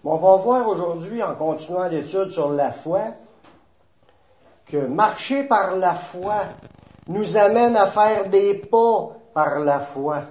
On va voir aujourd'hui, en continuant l'étude sur la foi, que marcher par la foi nous amène à faire des pas par la foi.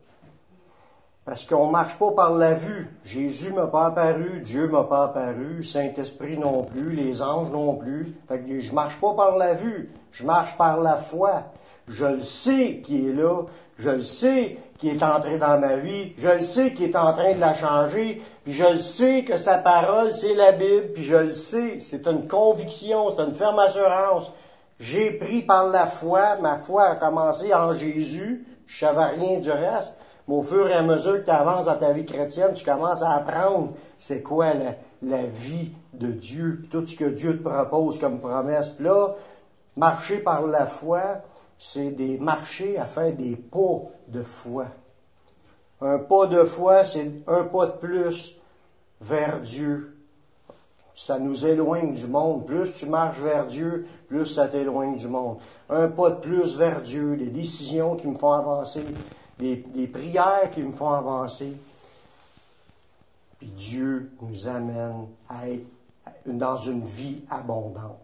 Parce qu'on ne marche pas par la vue. Jésus ne m'a pas apparu, Dieu ne m'a pas apparu, Saint-Esprit non plus, les anges non plus. Fait que je ne marche pas par la vue, je marche par la foi. Je le sais qui est là, je le sais qui est entré dans ma vie, je le sais qui est en train de la changer, puis je le sais que sa parole, c'est la Bible, puis je le sais, c'est une conviction, c'est une ferme assurance. J'ai pris par la foi, ma foi a commencé en Jésus, je savais rien du reste, mais au fur et à mesure que tu avances dans ta vie chrétienne, tu commences à apprendre c'est quoi la vie de Dieu, puis tout ce que Dieu te propose comme promesse. Puis là, marcher par la foi, c'est des marcher à faire des pas de foi. Un pas de foi, c'est un pas de plus vers Dieu. Ça nous éloigne du monde. Plus tu marches vers Dieu, plus ça t'éloigne du monde. Un pas de plus vers Dieu, des décisions qui me font avancer, des prières qui me font avancer. Puis Dieu nous amène à être dans une vie abondante.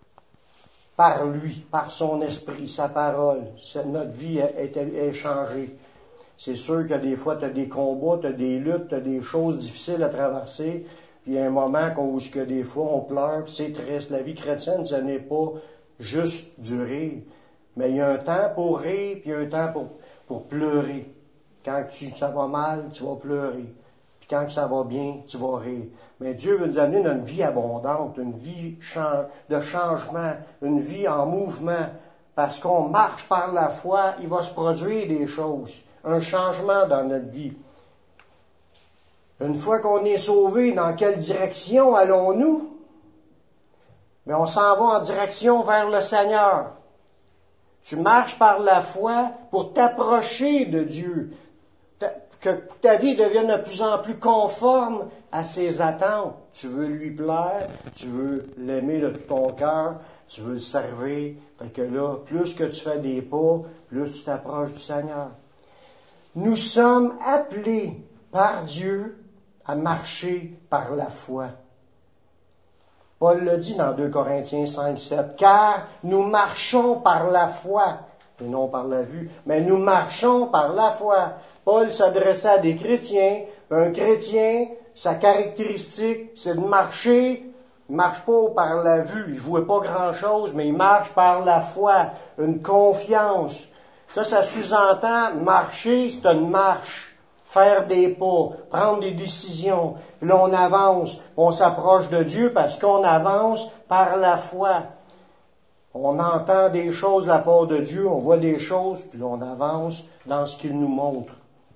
Par lui, par son esprit, sa parole, notre vie est changée. C'est sûr que des fois, tu as des combats, tu as des luttes, tu as des choses difficiles à traverser, puis il y a un moment où des fois on pleure, puis c'est triste. La vie chrétienne, ce n'est pas juste du rire, mais il y a un temps pour rire, puis il y a un temps pour pleurer. Quand ça va mal, tu vas pleurer. Puis quand ça va bien, tu vas rire. Mais Dieu veut nous amener dans une vie abondante, une vie de changement, une vie en mouvement. Parce qu'on marche par la foi, il va se produire des choses, un changement dans notre vie. Une fois qu'on est sauvé, dans quelle direction allons-nous? Mais on s'en va en direction vers le Seigneur. Tu marches par la foi pour t'approcher de Dieu. Que ta vie devienne de plus en plus conforme à ses attentes. Tu veux lui plaire, tu veux l'aimer de tout ton cœur, tu veux le servir. Fait que là, plus que tu fais des pas, plus tu t'approches du Seigneur. Nous sommes appelés par Dieu à marcher par la foi. Paul le dit dans 2 Corinthiens 5, 7, « Car nous marchons par la foi, et non par la vue, mais nous marchons par la foi. » Paul s'adressait à des chrétiens. Un chrétien, sa caractéristique, c'est de marcher. Il ne marche pas par la vue, il ne voit pas grand-chose, mais il marche par la foi, une confiance. Ça sous-entend, marcher, c'est une marche. Faire des pas, prendre des décisions. Puis là, on avance, on s'approche de Dieu parce qu'on avance par la foi. On entend des choses de la part de Dieu, on voit des choses, puis on avance dans ce qu'il nous montre.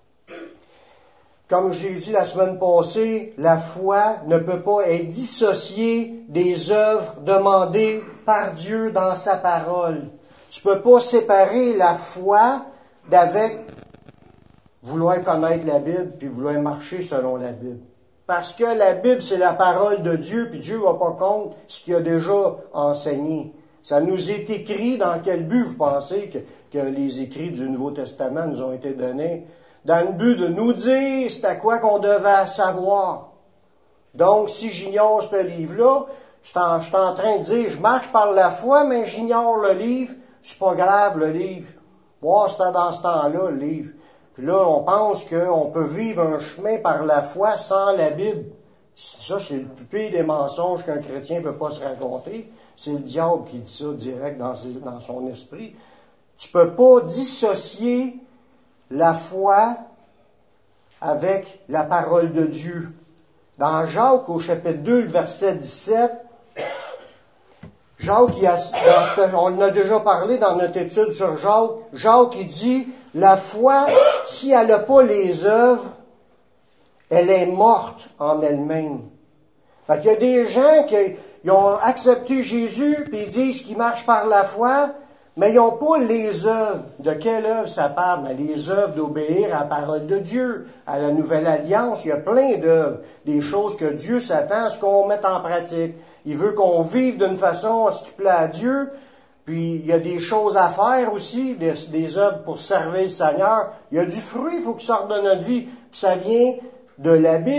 Comme je l'ai dit la semaine passée, la foi ne peut pas être dissociée des œuvres demandées par Dieu dans sa parole. Tu ne peux pas séparer la foi d'avec vouloir connaître la Bible puis vouloir marcher selon la Bible. Parce que la Bible, c'est la parole de Dieu, puis Dieu ne va pas contre ce qu'il a déjà enseigné. Ça nous est écrit dans quel but vous pensez que les écrits du Nouveau Testament nous ont été donnés? Dans le but de nous dire c'est à quoi qu'on devait savoir. Donc, si j'ignore ce livre-là, je suis en train de dire, je marche par la foi, mais j'ignore le livre, c'est pas grave le livre. Bon, c'était dans ce temps-là, le livre. Puis là, on pense qu'on peut vivre un chemin par la foi sans la Bible. Ça, c'est le plus pire des mensonges qu'un chrétien ne peut pas se raconter. C'est le diable qui dit ça direct dans son esprit. Tu peux pas dissocier la foi avec la parole de Dieu. Dans Jacques, au chapitre 2, le verset 17, Jacques, on en a déjà parlé dans notre étude sur Jacques. Jacques, il dit, la foi, si elle n'a pas les œuvres, elle est morte en elle-même. Fait qu'il y a des gens qui ont accepté Jésus, puis ils disent qu'ils marchent par la foi, mais ils n'ont pas les œuvres. De quelle œuvre ça parle? Mais les œuvres d'obéir à la parole de Dieu, à la nouvelle alliance. Il y a plein d'œuvres, des choses que Dieu s'attend à ce qu'on mette en pratique. Il veut qu'on vive d'une façon à ce qui plaît à Dieu. Puis il y a des choses à faire aussi, des œuvres pour servir le Seigneur. Il y a du fruit, il faut qu'il sorte de notre vie. Puis ça vient de la Bible.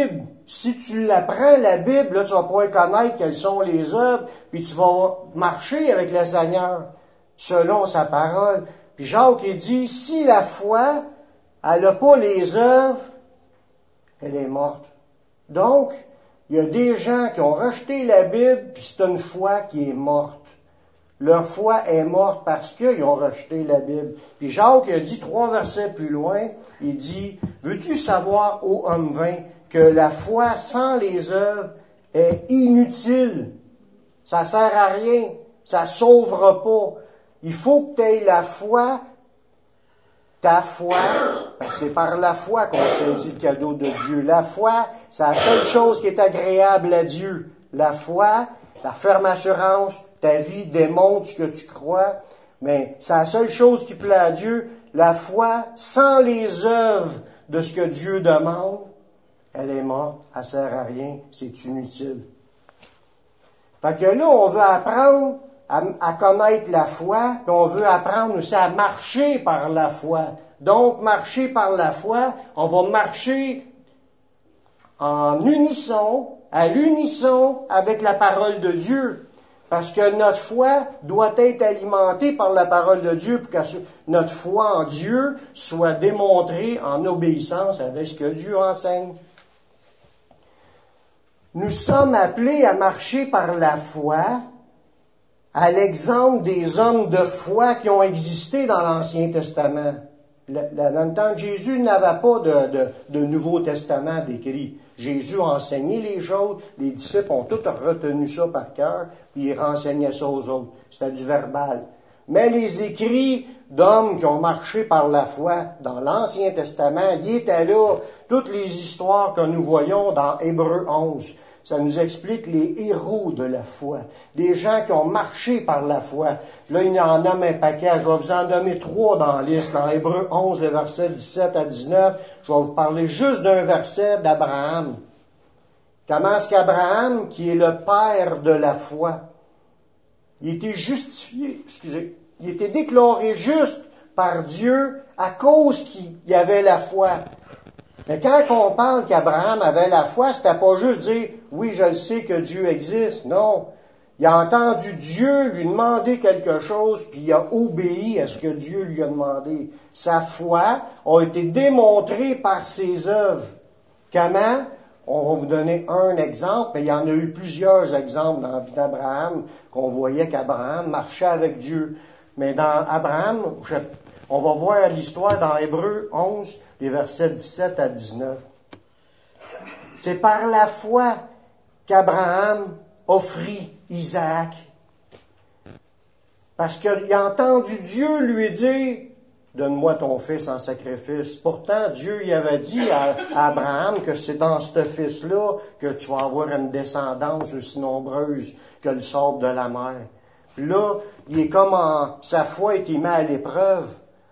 si tu l'apprends, la Bible, là, tu vas pouvoir connaître quelles sont les œuvres, puis tu vas marcher avec le Seigneur selon sa parole. Puis Jacques, il dit, si la foi, elle n'a pas les œuvres, elle est morte. Donc, il y a des gens qui ont rejeté la Bible, puis c'est une foi qui est morte. Leur foi est morte parce qu'ils ont rejeté la Bible. Puis Jacques a dit 3 versets plus loin, il dit, veux-tu savoir, ô homme vain, que la foi sans les œuvres est inutile. Ça sert à rien. Ça sauvera pas. Il faut que tu aies la foi, ta foi, parce que c'est par la foi qu'on saisit le cadeau de Dieu. La foi, c'est la seule chose qui est agréable à Dieu. La foi, la ferme assurance, ta vie démontre ce que tu crois, mais c'est la seule chose qui plaît à Dieu. La foi, sans les œuvres de ce que Dieu demande, elle est morte, elle sert à rien, c'est inutile. Fait que là, on veut apprendre à connaître la foi, puis on veut apprendre aussi à marcher par la foi. Donc, marcher par la foi, on va marcher en unisson, à l'unisson avec la parole de Dieu. Parce que notre foi doit être alimentée par la parole de Dieu pour que notre foi en Dieu soit démontrée en obéissance avec ce que Dieu enseigne. Nous sommes appelés à marcher par la foi, à l'exemple des hommes de foi qui ont existé dans l'Ancien Testament. Dans le temps de Jésus, il n'avait pas de Nouveau Testament décrit. Jésus a enseigné les choses, les disciples ont tous retenu ça par cœur, puis ils renseignaient ça aux autres. C'était du verbal. Mais les écrits d'hommes qui ont marché par la foi dans l'Ancien Testament, ils étaient là. Toutes les histoires que nous voyons dans Hébreux 11, ça nous explique les héros de la foi, des gens qui ont marché par la foi. Là, il y en nomme un paquet. Je vais vous en nommer 3 dans la liste. Dans Hébreux 11, le verset 17 à 19, je vais vous parler juste d'un verset d'Abraham. Comment est-ce qu'Abraham, qui est le père de la foi, il était justifié, il était déclaré juste par Dieu à cause qu'il y avait la foi. Mais quand on parle qu'Abraham avait la foi, c'était pas juste dire « Oui, je le sais que Dieu existe ». Non. Il a entendu Dieu lui demander quelque chose, puis il a obéi à ce que Dieu lui a demandé. Sa foi a été démontrée par ses œuvres. Comment? On va vous donner un exemple, mais il y en a eu plusieurs exemples dans la vie d'Abraham, qu'on voyait qu'Abraham marchait avec Dieu. Mais dans Abraham, on va voir l'histoire dans Hébreux 11, les versets 17 à 19. C'est par la foi qu'Abraham offrit Isaac. Parce qu'il a entendu Dieu lui dire, « Donne-moi ton fils en sacrifice. » Pourtant, Dieu y avait dit à Abraham que c'est dans ce fils-là que tu vas avoir une descendance aussi nombreuse que le sable de la mer. Puis là, il est comme sa foi est mise à l'épreuve.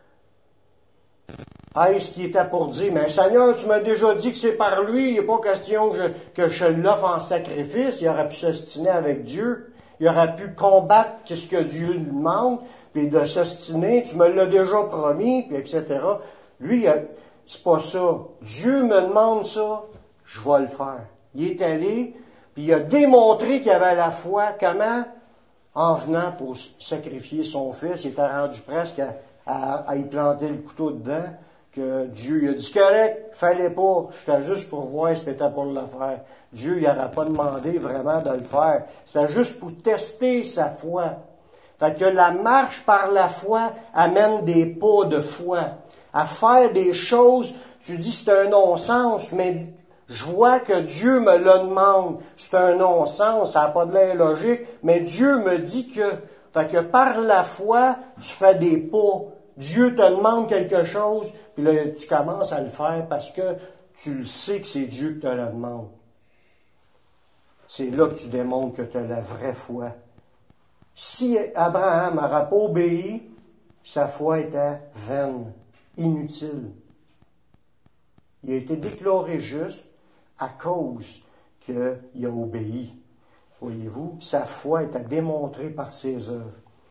Est-ce qu'il était pour dire, mais Seigneur, tu m'as déjà dit que c'est par lui, il n'est pas question que je l'offre en sacrifice. Il aurait pu s'ostiner avec Dieu. Il aurait pu combattre ce que Dieu lui demande, puis de s'ostiner, tu me l'as déjà promis, puis etc. Lui, c'est pas ça. Dieu me demande ça, je vais le faire. Il est allé, puis il a démontré qu'il avait la foi. Comment? En venant pour sacrifier son fils, il était rendu presque à y planter le couteau dedans, que Dieu lui a dit, c'est correct, fallait pas, je fais juste pour voir si c'était pour le faire. Dieu, il n'aurait pas demandé vraiment de le faire. C'était juste pour tester sa foi. Fait que la marche par la foi amène des pas de foi. À faire des choses, tu dis c'est un non-sens, mais je vois que Dieu me le demande. C'est un non-sens, ça n'a pas de l'air logique, mais Dieu me dit que. Fait que par la foi, tu fais des pas. Dieu te demande quelque chose, puis là, tu commences à le faire parce que tu le sais que c'est Dieu qui te le demande. C'est là que tu démontres que tu as la vraie foi. Si Abraham n'aurait pas obéi, sa foi était vaine, inutile. Il a été déclaré juste à cause qu'il a obéi. Voyez-vous, sa foi était démontrée par ses œuvres.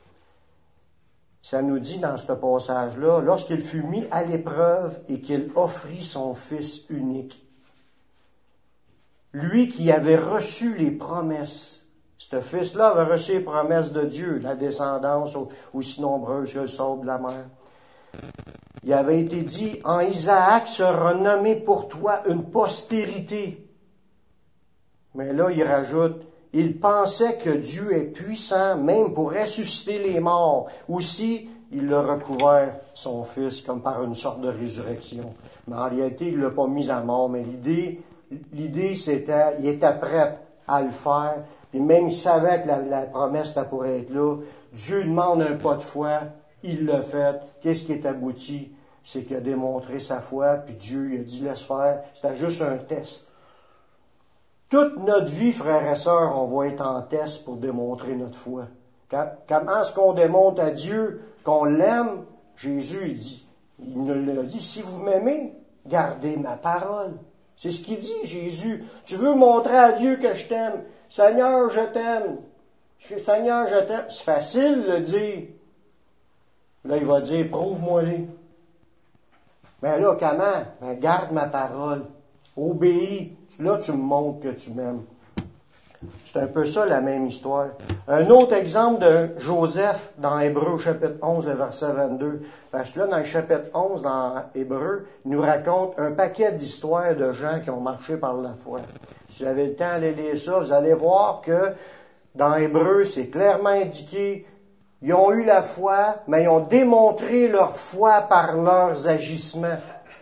Ça nous dit dans ce passage-là, lorsqu'il fut mis à l'épreuve et qu'il offrit son Fils unique. lui qui avait reçu les promesses. Ce fils-là avait reçu les promesses de Dieu, la descendance aussi nombreuse que le sable de la mer. Il avait été dit, en Isaac sera nommé pour toi une postérité. Mais là, il rajoute, il pensait que Dieu est puissant même pour ressusciter les morts. Aussi, il a recouvert son fils comme par une sorte de résurrection. Mais en réalité, il ne l'a pas mis à mort. Mais l'idée c'était, il était prêt à le faire. Puis même s'il savait que la promesse était pour être là, Dieu demande un pas de foi, il l'a fait. Qu'est-ce qui est abouti? C'est qu'il a démontré sa foi, puis Dieu il a dit laisse faire. C'était juste un test. Toute notre vie, frères et sœurs, on va être en test pour démontrer notre foi. Comment est-ce qu'on démontre à Dieu qu'on l'aime? Jésus, il nous l'a dit, si vous m'aimez, gardez ma parole. C'est ce qu'il dit, Jésus. Tu veux montrer à Dieu que je t'aime. Seigneur, je t'aime. Seigneur, je t'aime. C'est facile de le dire. Là, il va dire, prouve-moi-les. Mais là, comment? Ben, garde ma parole. Obéis. Là, tu me montres que tu m'aimes. C'est un peu ça la même histoire. Un autre exemple de Joseph dans Hébreux chapitre 11, verset 22. Parce que là, dans le chapitre 11, dans Hébreux, il nous raconte un paquet d'histoires de gens qui ont marché par la foi. Si vous avez le temps d'aller lire ça, vous allez voir que dans Hébreux, c'est clairement indiqué, ils ont eu la foi, mais ils ont démontré leur foi par leurs agissements.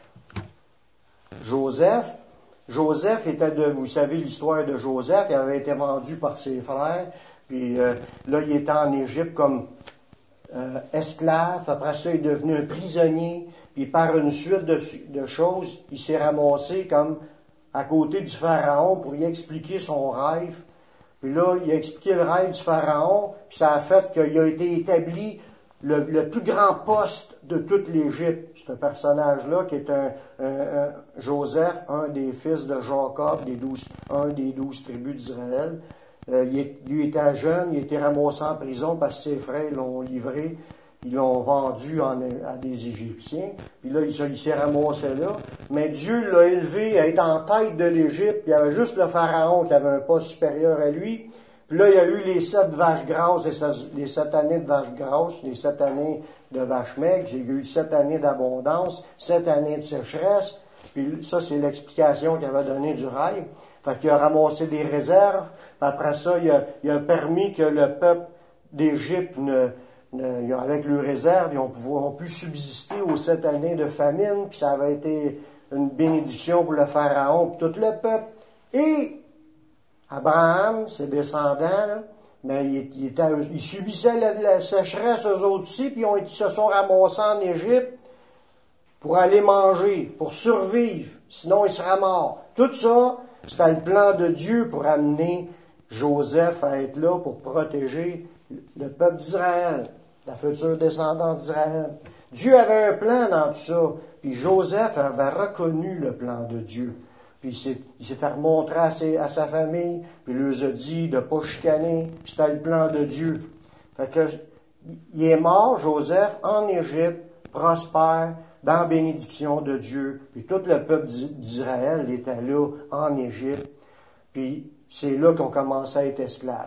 Joseph était vous savez l'histoire de Joseph, il avait été vendu par ses frères, puis là il était en Égypte comme esclave, après ça il est devenu un prisonnier, puis par une suite de choses, il s'est ramassé comme à côté du pharaon pour lui expliquer son rêve. Puis là, il a expliqué le rêve du pharaon, puis ça a fait qu'il a été établi le plus grand poste de toute l'Égypte. C'est un personnage-là qui est Joseph, un des fils de Jacob, un des 12 tribus d'Israël. Lui était jeune, il a été ramassé en prison parce que ses frères l'ont livré, ils l'ont vendu à des Égyptiens. Puis là, il s'est ramassé là. Mais Dieu l'a élevé à être en tête de l'Égypte. Il y avait juste le pharaon qui avait un poste supérieur à lui. Puis là, il y a eu les 7 vaches grasses, les 7 années de vaches grasses, les 7 années de vaches maigres. Il y a eu 7 années d'abondance, 7 années de sécheresse. Puis ça, c'est l'explication qu'il avait donnée du rêve. Fait qu'il a ramassé des réserves. Puis après ça, il a permis que le peuple d'Égypte avec leurs réserves, ils ont pu subsister aux 7 années de famine, puis ça avait été une bénédiction pour le pharaon, puis tout le peuple. Et Abraham, ses descendants, là, mais ils subissaient la sécheresse eux autres aussi, puis ils se sont ramassés en Égypte pour aller manger, pour survivre, sinon ils seraient morts. Tout ça, c'était le plan de Dieu pour amener Joseph à être là pour protéger le peuple d'Israël, la future descendance d'Israël. Dieu avait un plan dans tout ça, puis Joseph avait reconnu le plan de Dieu. Puis il s'est remontré à sa famille, puis il leur a dit de ne pas chicaner, puis c'était le plan de Dieu. Fait que, il est mort, Joseph, en Égypte, prospère, dans la bénédiction de Dieu. Puis tout le peuple d'Israël était là, en Égypte. Puis c'est là qu'on commençait à être esclaves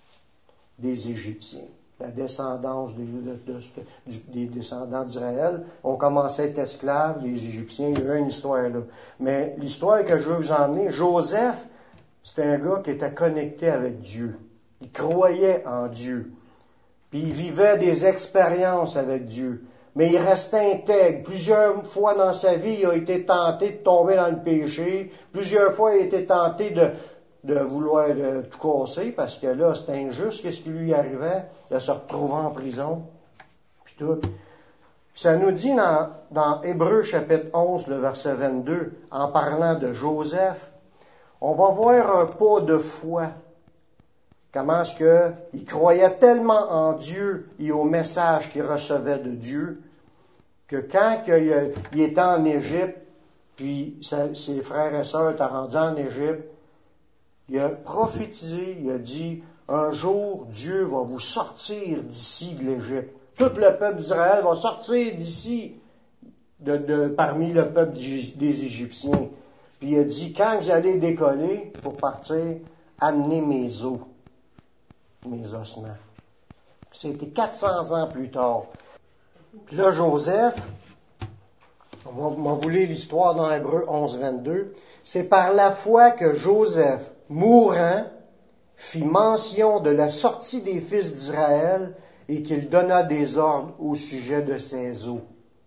des Égyptiens. La descendance des descendants d'Israël ont commencé à être esclaves, les Égyptiens. Il y a une histoire là. Mais l'histoire que je veux vous emmener, Joseph, c'était un gars qui était connecté avec Dieu. Il croyait en Dieu. Puis il vivait des expériences avec Dieu. Mais il restait intègre. Plusieurs fois dans sa vie, il a été tenté de tomber dans le péché. Plusieurs fois, il a été tenté de vouloir tout casser, parce que là, c'était injuste ce qui lui arrivait, de se retrouver en prison, puis tout. Ça nous dit dans Hébreux chapitre 11, le verset 22, en parlant de Joseph, on va voir un pas de foi. Comment est-ce qu'il croyait tellement en Dieu et au message qu'il recevait de Dieu, que quand il était en Égypte, puis ses frères et sœurs étaient rendus en Égypte, il a prophétisé, il a dit, un jour, Dieu va vous sortir d'ici de l'Égypte. Tout le peuple d'Israël va sortir d'ici, parmi le peuple des Égyptiens. Puis il a dit, quand vous allez décoller pour partir, amenez mes os, mes ossements. C'était 400 ans plus tard. Puis là, Joseph, on va vous lire l'histoire dans Hébreux 11, 22. C'est par la foi que Joseph, mourant, fit mention de la sortie des fils d'Israël et qu'il donna des ordres au sujet de ses os.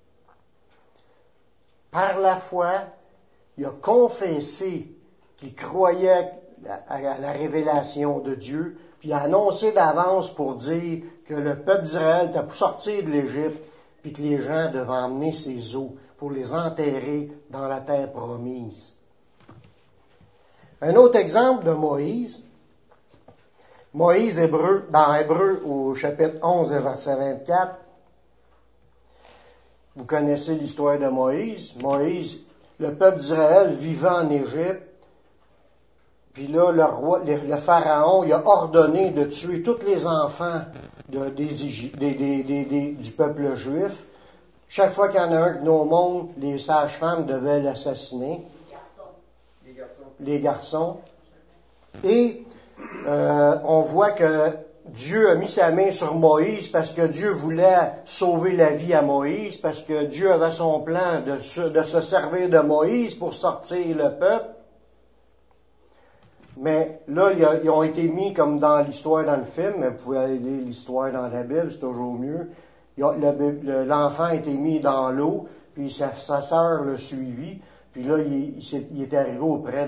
Par la foi, il a confessé qu'il croyait à la révélation de Dieu, puis il a annoncé d'avance pour dire que le peuple d'Israël était pour sortir de l'Égypte, puis que les gens devaient emmener ses os pour les enterrer dans la terre promise. Un autre exemple de Moïse, dans Hébreux au chapitre 11, verset 24, vous connaissez l'histoire de Moïse. Moïse, le peuple d'Israël vivait en Égypte, puis là, le pharaon, il a ordonné de tuer tous les enfants du peuple juif. Chaque fois qu'il y en a un qui venait au monde, les sages-femmes devaient l'assassiner. Les garçons. Et on voit que Dieu a mis sa main sur Moïse parce que Dieu voulait sauver la vie à Moïse, parce que Dieu avait son plan de se servir de Moïse pour sortir le peuple. Mais là, ils ont été mis comme dans l'histoire dans le film, mais vous pouvez aller lire l'histoire dans la Bible, c'est toujours mieux. L'enfant a été mis dans l'eau, puis sa sœur l'a suivi, puis là, il est arrivé auprès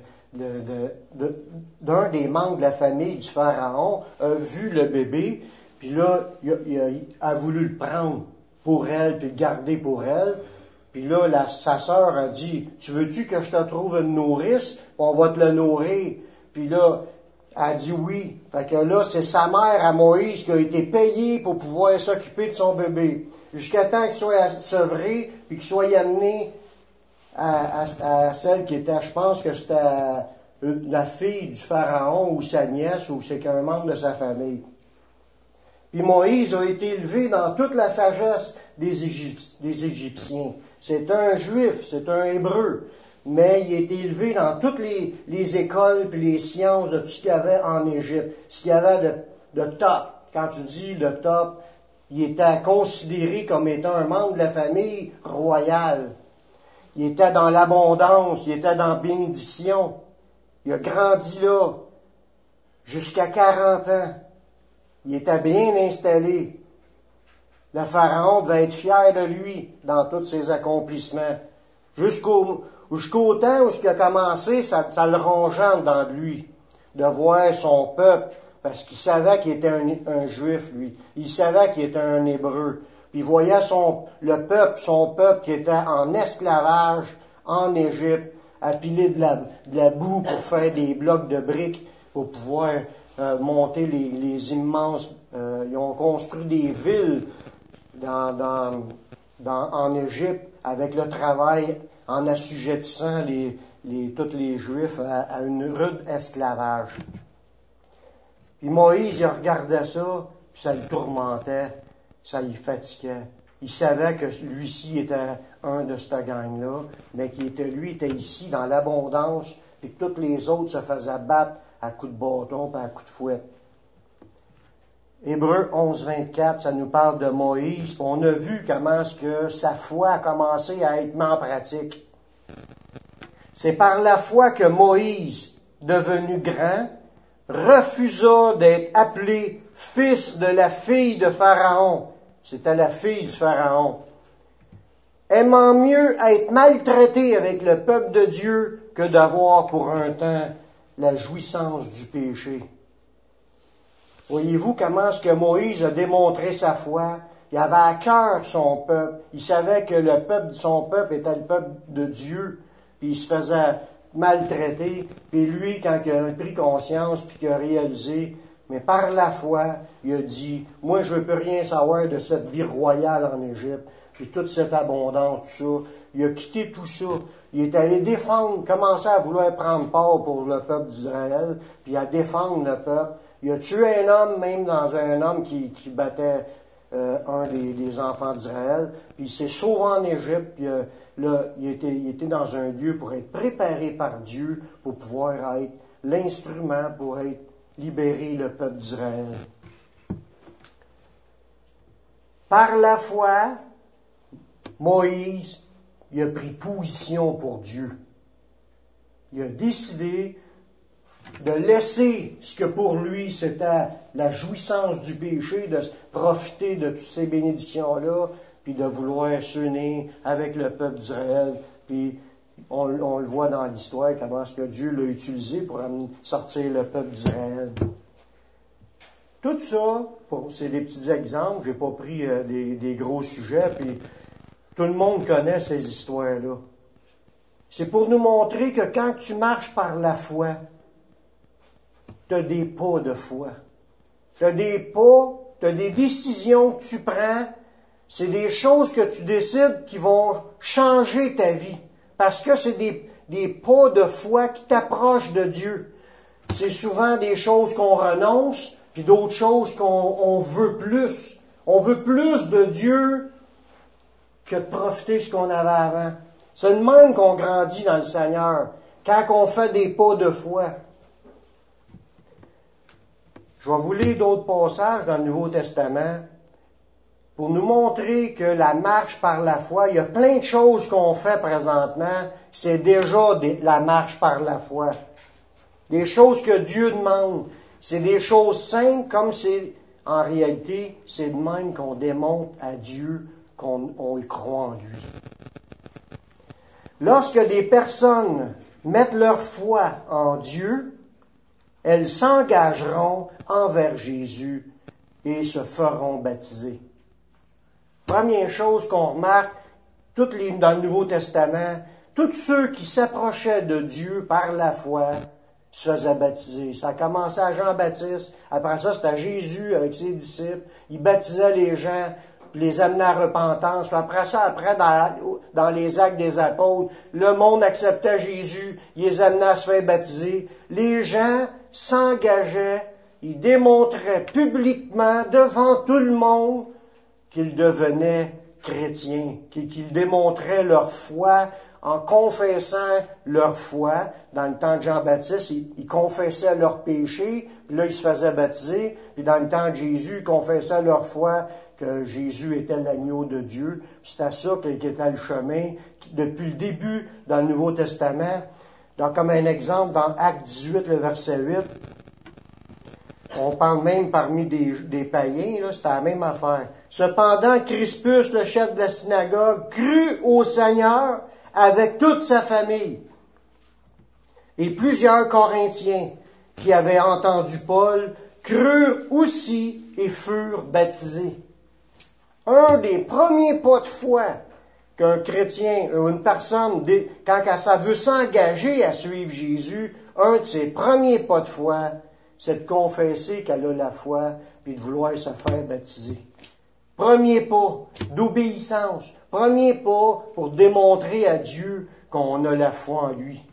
d'un des membres de la famille du Pharaon, a vu le bébé, puis là, il a voulu le prendre pour elle, puis le garder pour elle. Puis là, sa sœur a dit, « Tu veux-tu que je te trouve une nourrice? On va te le nourrir. » Puis là, elle a dit oui. Fait que là, c'est sa mère à Moïse qui a été payée pour pouvoir s'occuper de son bébé. Jusqu'à temps qu'il soit sevré, puis qu'il soit amené à celle qui était, je pense que c'était la fille du Pharaon ou sa nièce ou c'est qu'un membre de sa famille. Puis Moïse a été élevé dans toute la sagesse des Égyptiens. C'est un Juif, c'est un Hébreu, mais il a été élevé dans toutes les écoles puis les sciences de tout ce qu'il y avait en Égypte, ce qu'il y avait de top. Quand tu dis le top, il était considéré comme étant un membre de la famille royale. Il était dans l'abondance, il était dans la bénédiction. Il a grandi là jusqu'à 40 ans. Il était bien installé. Le Pharaon devait être fier de lui dans tous ses accomplissements. Jusqu'au temps où il a commencé, ça le rongeait dans lui, de voir son peuple, parce qu'il savait qu'il était un Juif, lui. Il savait qu'il était un Hébreu. Puis il voyait son peuple qui était en esclavage en Égypte, à piler de la boue pour faire des blocs de briques, pour pouvoir monter les immenses... ils ont construit des villes en Égypte avec le travail en assujettissant tous les Juifs à une rude esclavage. Puis Moïse, il regardait ça, puis ça le tourmentait, ça le fatiguait. Il savait que lui-ci était un de cette gang-là, mais lui était ici dans l'abondance, puis que tous les autres se faisaient battre à coups de bâton et à coups de fouette. Hébreux 11, 24, ça nous parle de Moïse. On a vu comment est-ce que sa foi a commencé à être mise en pratique. C'est par la foi que Moïse, devenu grand, refusa d'être appelé fils de la fille de Pharaon. C'était la fille du Pharaon. Aimant mieux être maltraité avec le peuple de Dieu que d'avoir pour un temps la jouissance du péché. Voyez-vous comment est-ce que Moïse a démontré sa foi? Il avait à cœur son peuple. Il savait que le peuple, son peuple était le peuple de Dieu. Puis il se faisait maltraiter. Puis lui, quand il a pris conscience, puis qu'il a réalisé, mais par la foi, il a dit, moi je ne veux plus rien savoir de cette vie royale en Égypte, puis toute cette abondance, tout ça. Il a quitté tout ça. Il est allé commencer à vouloir prendre part pour le peuple d'Israël, puis à défendre le peuple. Il a tué un homme, même dans un homme qui battait un des enfants d'Israël, puis il s'est sauvé en Égypte, puis là, il était dans un lieu pour être préparé par Dieu, pour pouvoir être l'instrument pour libérer le peuple d'Israël. Par la foi, Moïse, il a pris position pour Dieu. Il a décidé de laisser ce que pour lui c'était la jouissance du péché, de profiter de toutes ces bénédictions-là, puis de vouloir s'unir avec le peuple d'Israël. Puis on le voit dans l'histoire, comment est-ce que Dieu l'a utilisé pour sortir le peuple d'Israël. Tout ça, c'est des petits exemples, j'ai pas pris des gros sujets, puis tout le monde connaît ces histoires-là. C'est pour nous montrer que quand tu marches par la foi, tu as des pas de foi. Tu as des pas, tu as des décisions que tu prends, c'est des choses que tu décides qui vont changer ta vie. Parce que c'est des pas de foi qui t'approchent de Dieu. C'est souvent des choses qu'on renonce, puis d'autres choses qu'on veut plus. On veut plus de Dieu que de profiter de ce qu'on avait avant. C'est de même qu'on grandit dans le Seigneur, quand on fait des pas de foi. Je vais vous lire d'autres passages dans le Nouveau Testament pour nous montrer que la marche par la foi, il y a plein de choses qu'on fait présentement, c'est déjà la marche par la foi. Des choses que Dieu demande. C'est des choses simples, comme c'est, en réalité, c'est de même qu'on démontre à Dieu qu'on y croit en lui. Lorsque des personnes mettent leur foi en Dieu, elles s'engageront envers Jésus et se feront baptiser. Première chose qu'on remarque, dans le Nouveau Testament, tous ceux qui s'approchaient de Dieu par la foi se faisaient baptiser. Ça a commencé à Jean-Baptiste, après ça c'était à Jésus avec ses disciples, il baptisait les gens, les amenait à repentance, puis après dans les actes des apôtres, le monde acceptait Jésus, il les amenait à se faire baptiser. Les gens s'engageaient, ils démontraient publiquement devant tout le monde qu'ils devenaient chrétiens, qu'ils démontraient leur foi en confessant leur foi. Dans le temps de Jean-Baptiste, ils confessaient leurs péchés, puis là ils se faisaient baptiser, puis dans le temps de Jésus, ils confessaient leur foi que Jésus était l'agneau de Dieu. C'est à ça qu'était le chemin depuis le début dans le Nouveau Testament. Donc, comme un exemple, dans Acte 18, le verset 8, on parle même parmi des païens, là, c'était la même affaire. Cependant, Crispus, le chef de la synagogue, crut au Seigneur avec toute sa famille. Et plusieurs Corinthiens qui avaient entendu Paul crurent aussi et furent baptisés. Un des premiers pas de foi qu'un chrétien ou une personne, quand elle veut s'engager à suivre Jésus, un de ses premiers pas de foi, c'est de confesser qu'elle a la foi puis de vouloir se faire baptiser. Premier pas d'obéissance. Premier pas pour démontrer à Dieu qu'on a la foi en lui.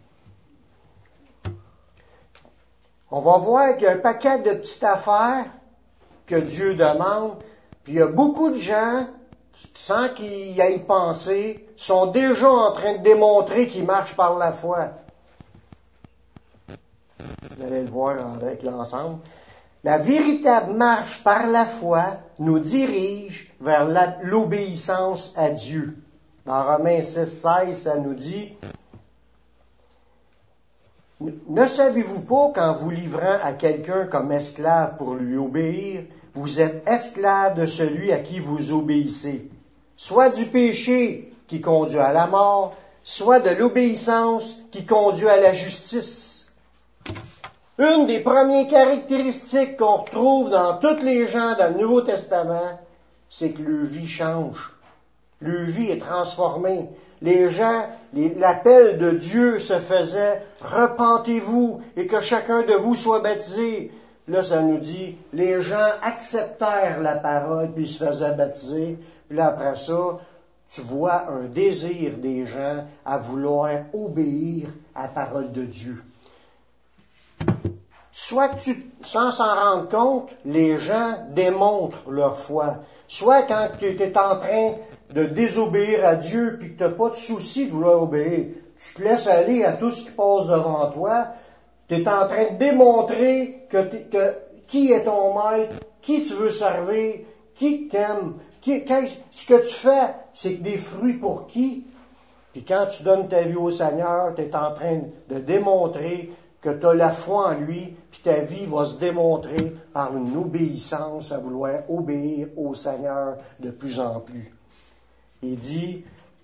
On va voir qu'il y a un paquet de petites affaires que Dieu demande, puis il y a beaucoup de gens, sans qu'ils y aillent penser, sont déjà en train de démontrer qu'ils marchent par la foi. Vous allez le voir avec l'ensemble. La véritable marche par la foi nous dirige vers l'obéissance à Dieu. Dans Romains 6,16, ça nous dit « Ne savez-vous pas qu'en vous livrant à quelqu'un comme esclave pour lui obéir, vous êtes esclave de celui à qui vous obéissez, soit du péché qui conduit à la mort, soit de l'obéissance qui conduit à la justice. » Une des premières caractéristiques qu'on retrouve dans tous les gens dans le Nouveau Testament, c'est que leur vie change. Leur vie est transformée. Les gens, l'appel de Dieu se faisait « Repentez-vous et que chacun de vous soit baptisé ». Là, ça nous dit, les gens acceptèrent la parole puis se faisaient baptiser. Puis là, après ça, tu vois un désir des gens à vouloir obéir à la parole de Dieu. soit que sans s'en rendre compte, les gens démontrent leur foi. Soit quand tu es en train de désobéir à Dieu puis que tu n'as pas de souci de vouloir obéir, tu te laisses aller à tout ce qui passe devant toi, tu es en train de démontrer que qui est ton maître, qui tu veux servir, qui t'aime, ce que tu fais, c'est que des fruits pour qui? Puis quand tu donnes ta vie au Seigneur, tu es en train de démontrer que tu as la foi en lui, puis ta vie va se démontrer par une obéissance à vouloir obéir au Seigneur de plus en plus. Il dit,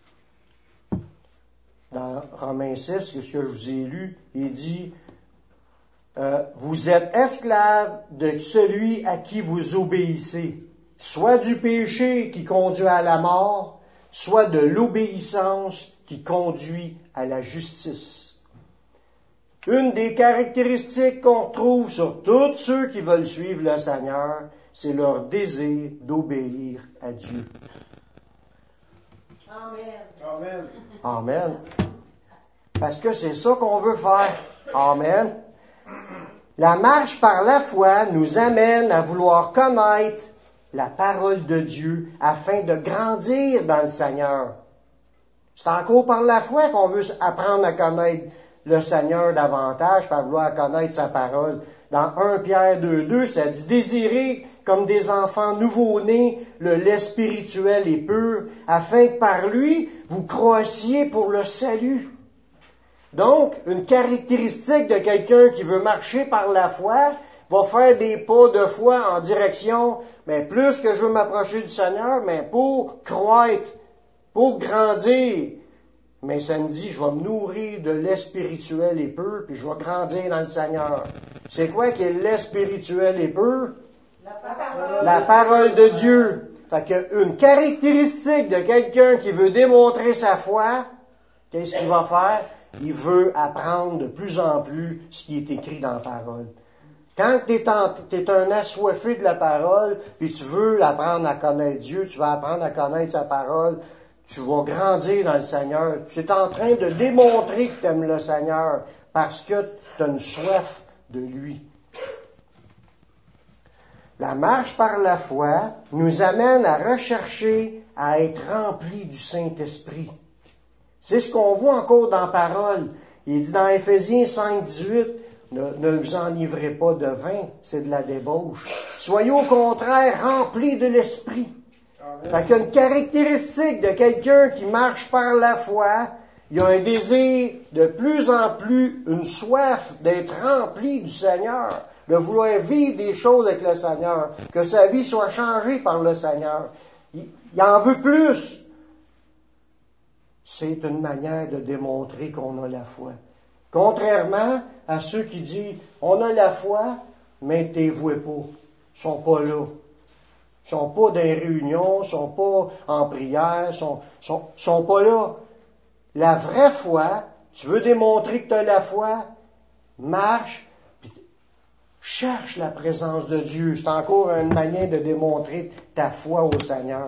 dans Romains 6, ce que je vous ai lu, il dit, vous êtes esclaves de celui à qui vous obéissez, soit du péché qui conduit à la mort, soit de l'obéissance qui conduit à la justice. Une des caractéristiques qu'on trouve sur tous ceux qui veulent suivre le Seigneur, c'est leur désir d'obéir à Dieu. Amen. Amen. Amen. Parce que c'est ça qu'on veut faire. Amen. La marche par la foi nous amène à vouloir connaître la parole de Dieu afin de grandir dans le Seigneur. C'est encore par la foi qu'on veut apprendre à connaître le Seigneur davantage, par vouloir connaître sa parole. Dans 1 Pierre 2,2, ça dit « Désirez comme des enfants nouveau-nés le lait spirituel et pur, afin que par lui, vous croissiez pour le salut. » Donc, une caractéristique de quelqu'un qui veut marcher par la foi va faire des pas de foi en direction, mais plus que je veux m'approcher du Seigneur, mais pour croître, pour grandir. Mais ça me dit, je vais me nourrir de lait spirituel et pur, puis je vais grandir dans le Seigneur. C'est quoi qui est le lait spirituel et pur? La parole de Dieu. Fait que une caractéristique de quelqu'un qui veut démontrer sa foi, qu'est-ce qu'il va faire? Il veut apprendre de plus en plus ce qui est écrit dans la parole. Quand tu es un assoiffé de la parole, puis tu veux apprendre à connaître Dieu, tu vas apprendre à connaître sa parole, tu vas grandir dans le Seigneur. Tu es en train de démontrer que tu aimes le Seigneur parce que tu as une soif de lui. La marche par la foi nous amène à rechercher à être remplis du Saint-Esprit. C'est ce qu'on voit encore dans la parole. Il dit dans Éphésiens 5,18, ne vous enivrez pas de vin, c'est de la débauche. Soyez au contraire remplis de l'Esprit. Fait qu'une caractéristique de quelqu'un qui marche par la foi, il a un désir de plus en plus, une soif d'être rempli du Seigneur, de vouloir vivre des choses avec le Seigneur, que sa vie soit changée par le Seigneur. Il en veut plus. C'est une manière de démontrer qu'on a la foi. Contrairement à ceux qui disent, on a la foi, mais t'es voué pas. Ils sont pas là. Ils sont pas dans les réunions, ils sont pas en prière, ils sont pas là. La vraie foi, tu veux démontrer que tu as la foi, marche, puis cherche la présence de Dieu. C'est encore une manière de démontrer ta foi au Seigneur.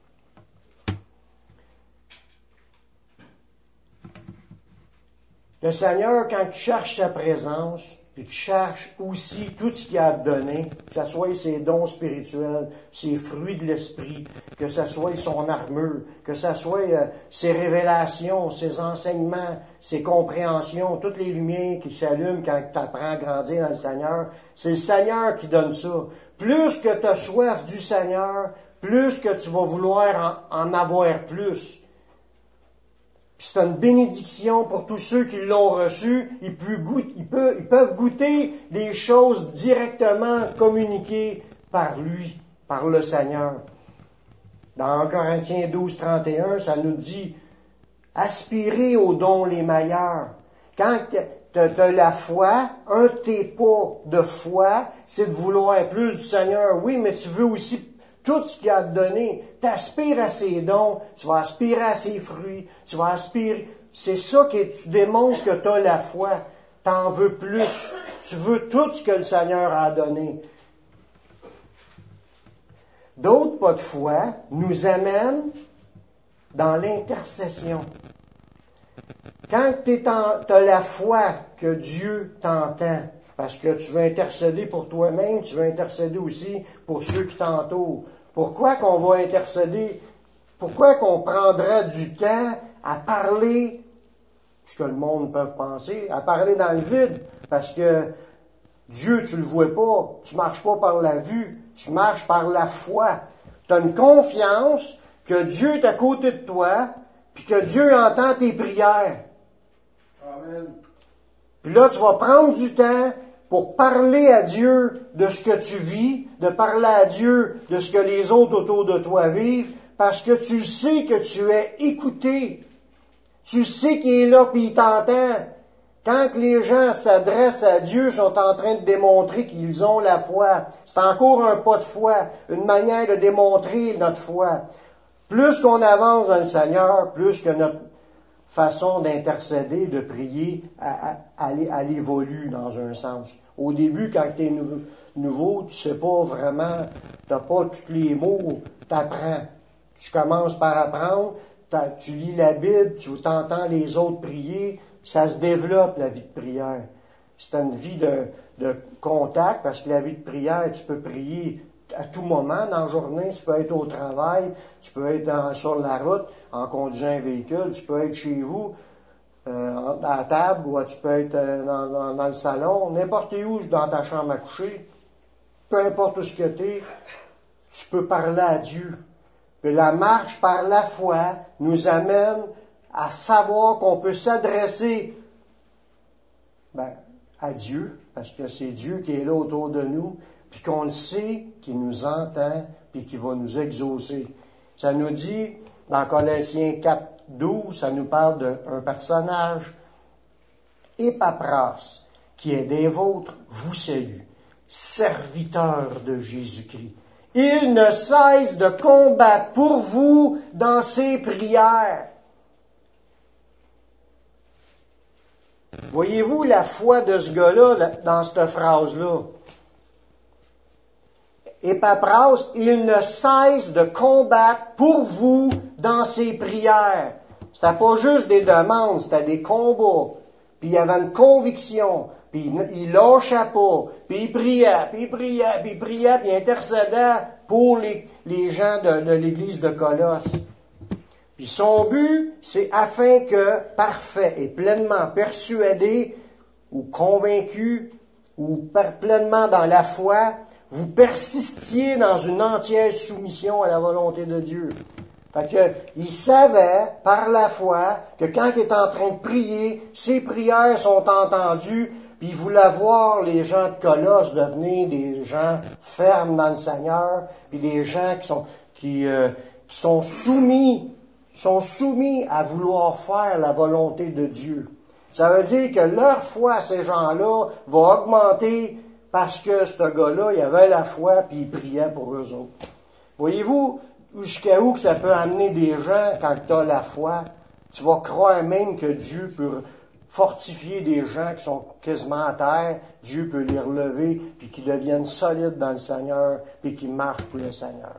Le Seigneur, quand tu cherches sa présence, puis tu cherches aussi tout ce qu'il a à te donner, que ce soit ses dons spirituels, ses fruits de l'esprit, que ce soit son armure, que ce soit ses révélations, ses enseignements, ses compréhensions, toutes les lumières qui s'allument quand tu apprends à grandir dans le Seigneur, c'est le Seigneur qui donne ça. Plus que tu as soif du Seigneur, plus que tu vas vouloir en avoir plus. Puis c'est une bénédiction pour tous ceux qui l'ont reçu. Ils peuvent goûter des choses directement communiquées par lui, par le Seigneur. Dans Corinthiens 12, 31, ça nous dit « Aspirez aux dons les meilleurs ». Quand tu as la foi, un de tes pas de foi, c'est de vouloir plus du Seigneur. Oui, mais tu veux aussi tout ce qu'il a à te donné. Tu aspires à ses dons, tu vas aspirer à ses fruits, tu vas aspirer. C'est ça que tu démontres que tu as la foi. Tu en veux plus. Tu veux tout ce que le Seigneur a donné. D'autres pas de foi nous amènent dans l'intercession. Quand tu as la foi que Dieu t'entend, Parce que tu veux intercéder pour toi-même, tu veux intercéder aussi pour ceux qui t'entourent. Pourquoi qu'on va intercéder? Pourquoi qu'on prendra du temps à parler, ce que le monde peut penser, à parler dans le vide? Parce que Dieu, tu le vois pas, tu marches pas par la vue, tu marches par la foi. Tu as une confiance que Dieu est à côté de toi, puis que Dieu entend tes prières. Amen. Puis là, tu vas prendre du temps pour parler à Dieu de ce que tu vis, de parler à Dieu de ce que les autres autour de toi vivent, parce que tu sais que tu es écouté. Tu sais qu'il est là puis il t'entend. Quand les gens s'adressent à Dieu, sont en train de démontrer qu'ils ont la foi. C'est encore un pas de foi, une manière de démontrer notre foi. Plus qu'on avance dans le Seigneur, plus que notre façon d'intercéder, de prier, elle évolue dans un sens. Au début, quand tu es nouveau, tu sais pas vraiment, tu n'as pas tous les mots, tu apprends. Tu commences par apprendre, tu lis la Bible, tu entends les autres prier, ça se développe, la vie de prière. C'est une vie de contact, parce que la vie de prière, tu peux prier à tout moment dans la journée. Tu peux être au travail, tu peux être sur la route, en conduisant un véhicule, tu peux être chez vous, à la table, ou tu peux être dans le salon, n'importe où, dans ta chambre à coucher. Peu importe où ce que tu peux parler à Dieu. Puis la marche par la foi nous amène à savoir qu'on peut s'adresser à Dieu, parce que c'est Dieu qui est là autour de nous, puis qu'on le sait, qu'il nous entend, puis qu'il va nous exaucer. Ça nous dit, dans Colossiens 4, 12, ça nous parle d'un personnage, Épapras, qui est des vôtres, vous salue, serviteur de Jésus-Christ. Il ne cesse de combattre pour vous dans ses prières. Voyez-vous la foi de ce gars-là dans cette phrase-là? Épapras, il ne cesse de combattre pour vous dans ses prières. C'était pas juste des demandes, c'était des combats. Puis il y avait une conviction. Puis il lâchait pas. Puis il priait, puis il intercédait pour les gens de l'église de Colosse. Puis son but, c'est afin que, parfait et pleinement persuadé, ou convaincu, ou pleinement dans la foi, vous persistiez dans une entière soumission à la volonté de Dieu. Fait que, il savait, par la foi, que quand il est en train de prier, ses prières sont entendues, puis il voulait voir les gens de Colosse devenir des gens fermes dans le Seigneur, puis des gens qui sont soumis à vouloir faire la volonté de Dieu. Ça veut dire que leur foi, ces gens-là, va augmenter parce que ce gars-là, il avait la foi puis il priait pour eux autres. Voyez-vous jusqu'à où que ça peut amener des gens quand tu as la foi? Tu vas croire même que Dieu peut fortifier des gens qui sont quasiment à terre. Dieu peut les relever puis qu'ils deviennent solides dans le Seigneur puis qu'ils marchent pour le Seigneur.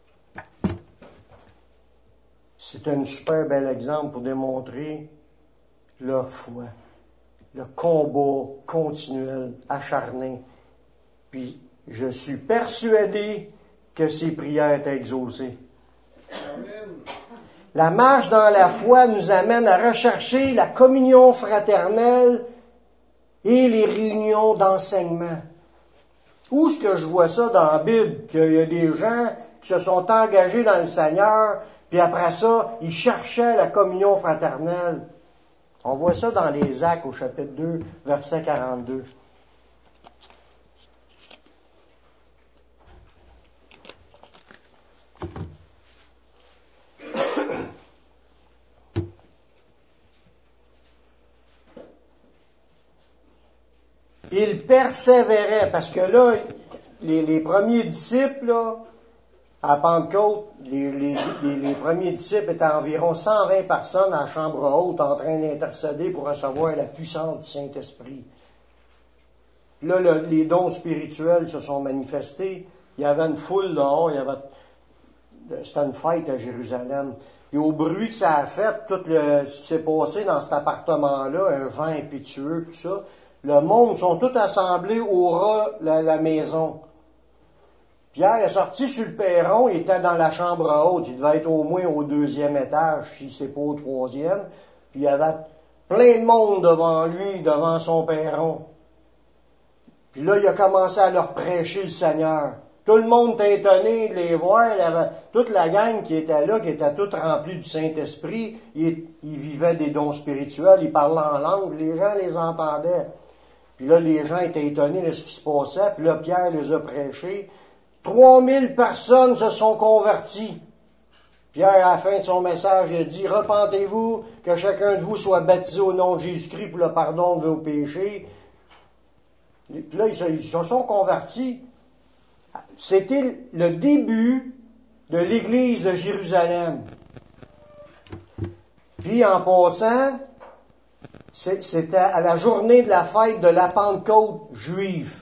C'est un super bel exemple pour démontrer leur foi, le combat continuel, acharné. Puis, je suis persuadé que ses prières étaient exaucées. Amen. La marche dans la foi nous amène à rechercher la communion fraternelle et les réunions d'enseignement. Où est-ce que je vois ça dans la Bible? Qu'il y a des gens qui se sont engagés dans le Seigneur, puis après ça, ils cherchaient la communion fraternelle. On voit ça dans les Actes au chapitre 2, verset 42. Ils persévéraient, parce que là, les premiers disciples, là, à Pentecôte, les premiers disciples étaient environ 120 personnes à la chambre haute en train d'intercéder pour recevoir la puissance du Saint-Esprit. Puis là, les dons spirituels se sont manifestés. Il y avait une foule dehors, c'était une fête à Jérusalem. Et au bruit que ça a fait, tout ce qui s'est passé dans cet appartement-là, un vent impétueux, tout ça, Le monde sont tous assemblés au ras la maison. Pierre est sorti sur le perron, il était dans la chambre haute. Il devait être au moins au 2e étage, si c'est pas au 3e. Puis il y avait plein de monde devant lui, devant son perron. Puis là, il a commencé à leur prêcher le Seigneur. Tout le monde était étonné de les voir. Il y avait toute la gang qui était là, qui était toute remplie du Saint-Esprit. Ils vivaient des dons spirituels, ils parlaient en langue, les gens les entendaient. Puis là, les gens étaient étonnés de ce qui se passait. Puis là, Pierre les a prêchés. 3000 personnes se sont converties. Pierre, à la fin de son message, il a dit, « Repentez-vous, que chacun de vous soit baptisé au nom de Jésus-Christ pour le pardon de vos péchés. » Puis là, ils se sont convertis. C'était le début de l'Église de Jérusalem. Puis, en passant, c'était à la journée de la fête de la Pentecôte juive.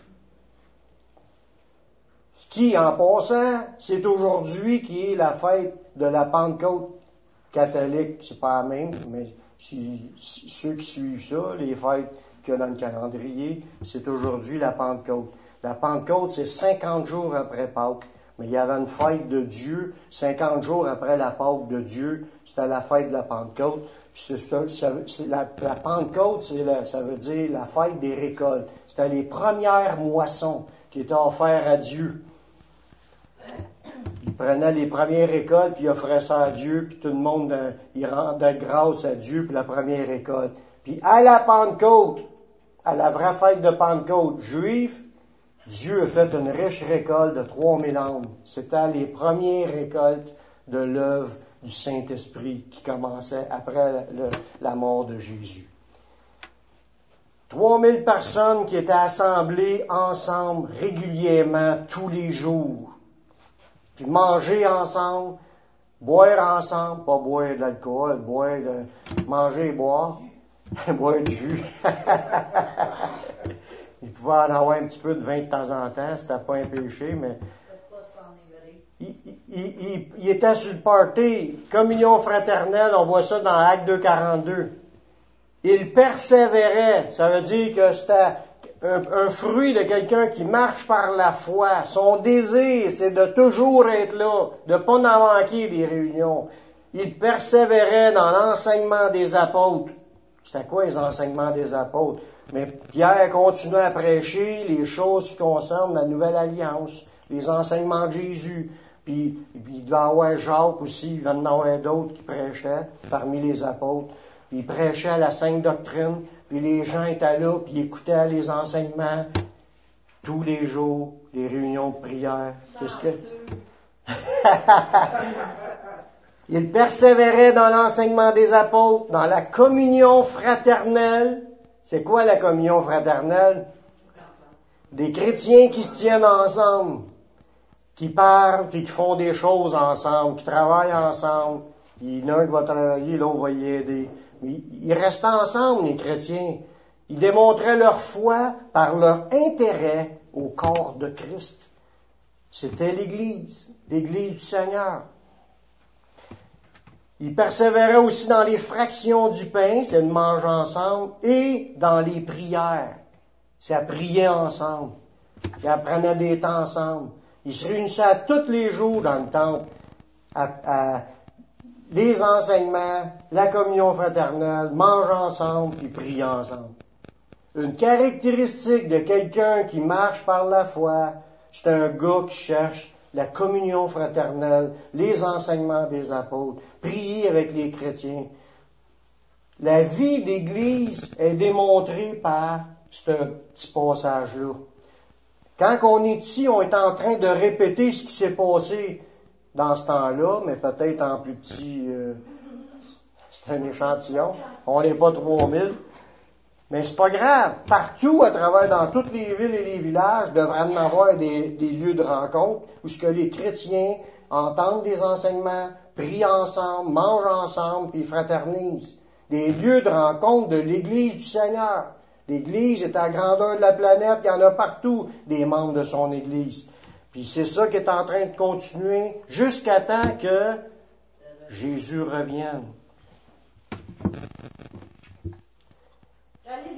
Qui, en passant, c'est aujourd'hui qui est la fête de la Pentecôte catholique. C'est pas la même, mais ceux qui suivent ça, les fêtes qu'il y a dans le calendrier, c'est aujourd'hui la Pentecôte. La Pentecôte, c'est 50 jours après Pâques. Mais il y avait une fête de Dieu, 50 jours après la Pâque de Dieu, c'était la fête de la Pentecôte. La Pentecôte, ça veut dire la fête des récoltes. C'était les premières moissons qui étaient offertes à Dieu. Il prenait les premières récoltes, puis il offrait ça à Dieu, puis tout le monde, il rendait grâce à Dieu pour la première récolte. Puis à la Pentecôte, à la vraie fête de Pentecôte juive, Dieu a fait une riche récolte de 3000 âmes. C'était les premières récoltes de l'œuvre du Saint-Esprit qui commençait après la mort de Jésus. 3000 personnes qui étaient assemblées ensemble régulièrement tous les jours. Puis manger ensemble, boire ensemble, pas boire de l'alcool, manger et boire, boire du jus. Il pouvait en avoir un petit peu de vin de temps en temps, c'était pas un péché, mais il était sur le party, communion fraternelle, on voit ça dans Actes 2,42. Il persévérait, ça veut dire que c'était un fruit de quelqu'un qui marche par la foi. Son désir, c'est de toujours être là, de ne pas en manquer des réunions. Il persévérait dans l'enseignement des apôtres. C'était quoi les enseignements des apôtres? Mais Pierre continuait à prêcher les choses qui concernent la nouvelle alliance, les enseignements de Jésus. Puis il devait y avoir Jacques aussi, il devait y en avoir d'autres qui prêchaient parmi les apôtres. Puis il prêchait la sainte doctrine, puis les gens étaient là, puis ils écoutaient les enseignements tous les jours, les réunions de prière. C'est ce que... Il persévérait dans l'enseignement des apôtres, dans la communion fraternelle. C'est quoi la communion fraternelle? Des chrétiens qui se tiennent ensemble, qui parlent, puis qui font des choses ensemble, qui travaillent ensemble. Il y en a un qui va travailler, l'autre va y aider. Ils restaient ensemble, les chrétiens. Ils démontraient leur foi par leur intérêt au corps de Christ. C'était l'Église du Seigneur. Ils persévéraient aussi dans les fractions du pain, c'est de manger ensemble, et dans les prières. C'est à prier ensemble. Ils apprenaient des temps ensemble. Ils se réunissaient tous les jours dans le temple à les enseignements, la communion fraternelle, manger ensemble et prier ensemble. Une caractéristique de quelqu'un qui marche par la foi, c'est un gars qui cherche la communion fraternelle, les enseignements des apôtres, prier avec les chrétiens. La vie d'Église est démontrée par ce petit passage-là. Quand on est ici, on est en train de répéter ce qui s'est passé dans ce temps-là, mais peut-être en plus petit, c'est un échantillon. On n'est pas 3000. Mais c'est pas grave. Partout, à travers, dans toutes les villes et les villages, devrait en avoir des lieux de rencontre où ce que les chrétiens entendent des enseignements, prient ensemble, mangent ensemble, puis fraternisent. Des lieux de rencontre de l'Église du Seigneur. L'Église est à la grandeur de la planète, il y en a partout des membres de son Église. Puis c'est ça qui est en train de continuer jusqu'à temps que Jésus revienne.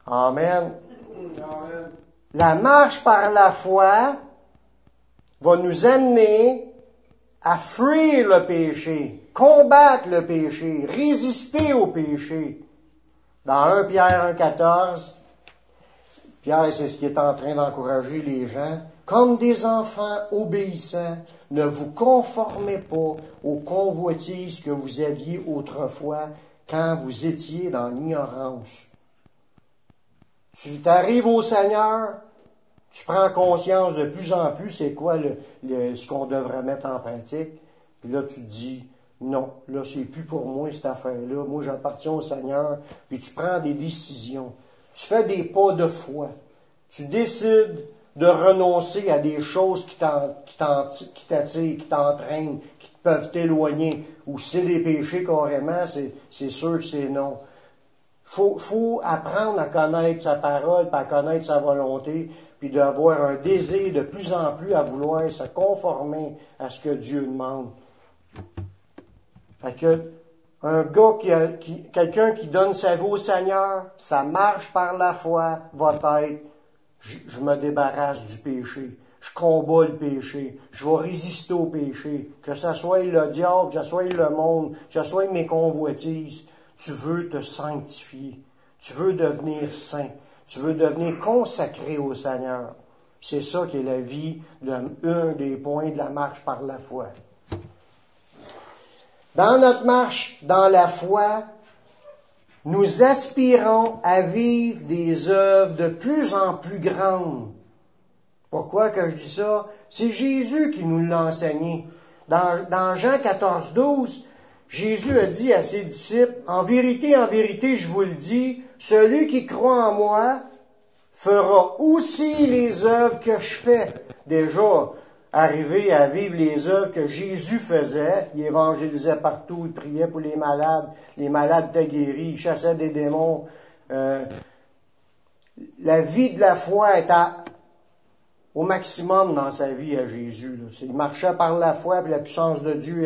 Amen. La marche par la foi va nous amener à fuir le péché, combattre le péché, résister au péché. Dans 1 Pierre 1,14, Pierre, c'est ce qui est en train d'encourager les gens. Comme des enfants obéissants, ne vous conformez pas aux convoitises que vous aviez autrefois quand vous étiez dans l'ignorance. Tu t'arrives au Seigneur, tu prends conscience de plus en plus c'est quoi ce qu'on devrait mettre en pratique. Puis là, tu te dis, non, là, c'est plus pour moi cette affaire-là. Moi, j'appartiens au Seigneur. Puis tu prends des décisions. Tu fais des pas de foi. Tu décides de renoncer à des choses qui t'attirent, qui t'entraînent, qui peuvent t'éloigner. Ou si c'est des péchés carrément, c'est sûr que c'est non. Faut apprendre à connaître sa parole, puis à connaître sa volonté, puis d'avoir un désir de plus en plus à vouloir se conformer à ce que Dieu demande. Fait que un gars quelqu'un qui donne sa vie au Seigneur, sa marche par la foi va être, je me débarrasse du péché, je combats le péché, je vais résister au péché, que ce soit le diable, que ce soit le monde, que ce soit mes convoitises. Tu veux te sanctifier, tu veux devenir saint, tu veux devenir consacré au Seigneur. C'est ça qui est la vie, un des points de la marche par la foi. Dans notre marche dans la foi, nous aspirons à vivre des œuvres de plus en plus grandes. Pourquoi que je dis ça? C'est Jésus qui nous l'a enseigné. Dans Jean 14, 12, Jésus a dit à ses disciples, en vérité, je vous le dis, celui qui croit en moi fera aussi les œuvres que je fais. Déjà, arrivé à vivre les œuvres que Jésus faisait, il évangélisait partout, il priait pour les malades étaient guéris, il chassait des démons. La vie de la foi est au maximum dans sa vie à Jésus. Là. Il marchait par la foi, puis la puissance de Dieu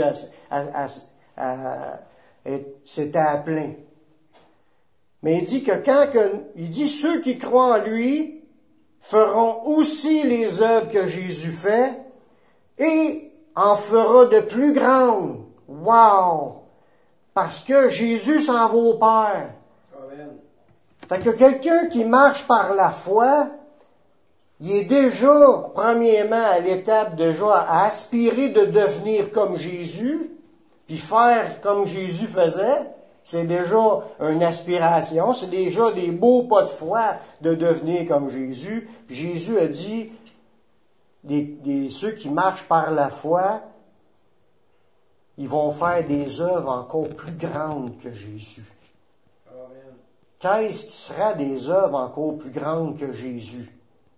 c'était à plein. Mais il dit que il dit ceux qui croient en lui feront aussi les œuvres que Jésus fait et en fera de plus grandes. Wow! Parce que Jésus s'en va au Père. Amen. Fait que quelqu'un qui marche par la foi, il est déjà, premièrement, à l'étape déjà à aspirer de devenir comme Jésus, puis faire comme Jésus faisait, c'est déjà une aspiration, c'est déjà des beaux pas de foi de devenir comme Jésus. Puis Jésus a dit, ceux qui marchent par la foi, ils vont faire des œuvres encore plus grandes que Jésus. Amen. Qu'est-ce qui sera des œuvres encore plus grandes que Jésus?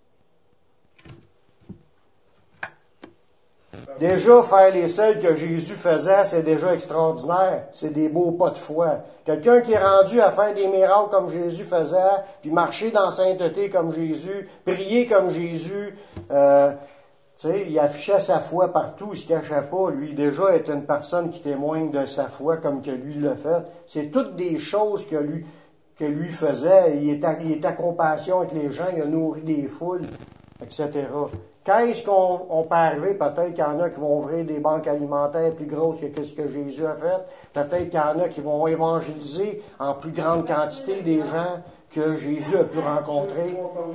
Déjà, faire les celles que Jésus faisait, c'est déjà extraordinaire. C'est des beaux pas de foi. Quelqu'un qui est rendu à faire des miracles comme Jésus faisait, puis marcher dans la sainteté comme Jésus, prier comme Jésus, il affichait sa foi partout, il se cachait pas. Lui, déjà, est une personne qui témoigne de sa foi comme que lui l'a fait. C'est toutes des choses que lui faisait. Il était à compassion avec les gens, il a nourri des foules, etc. Qu'est-ce qu'on peut arriver? Peut-être qu'il y en a qui vont ouvrir des banques alimentaires plus grosses que ce que Jésus a fait. Peut-être qu'il y en a qui vont évangéliser en plus grande quantité des gens que Jésus a pu rencontrer.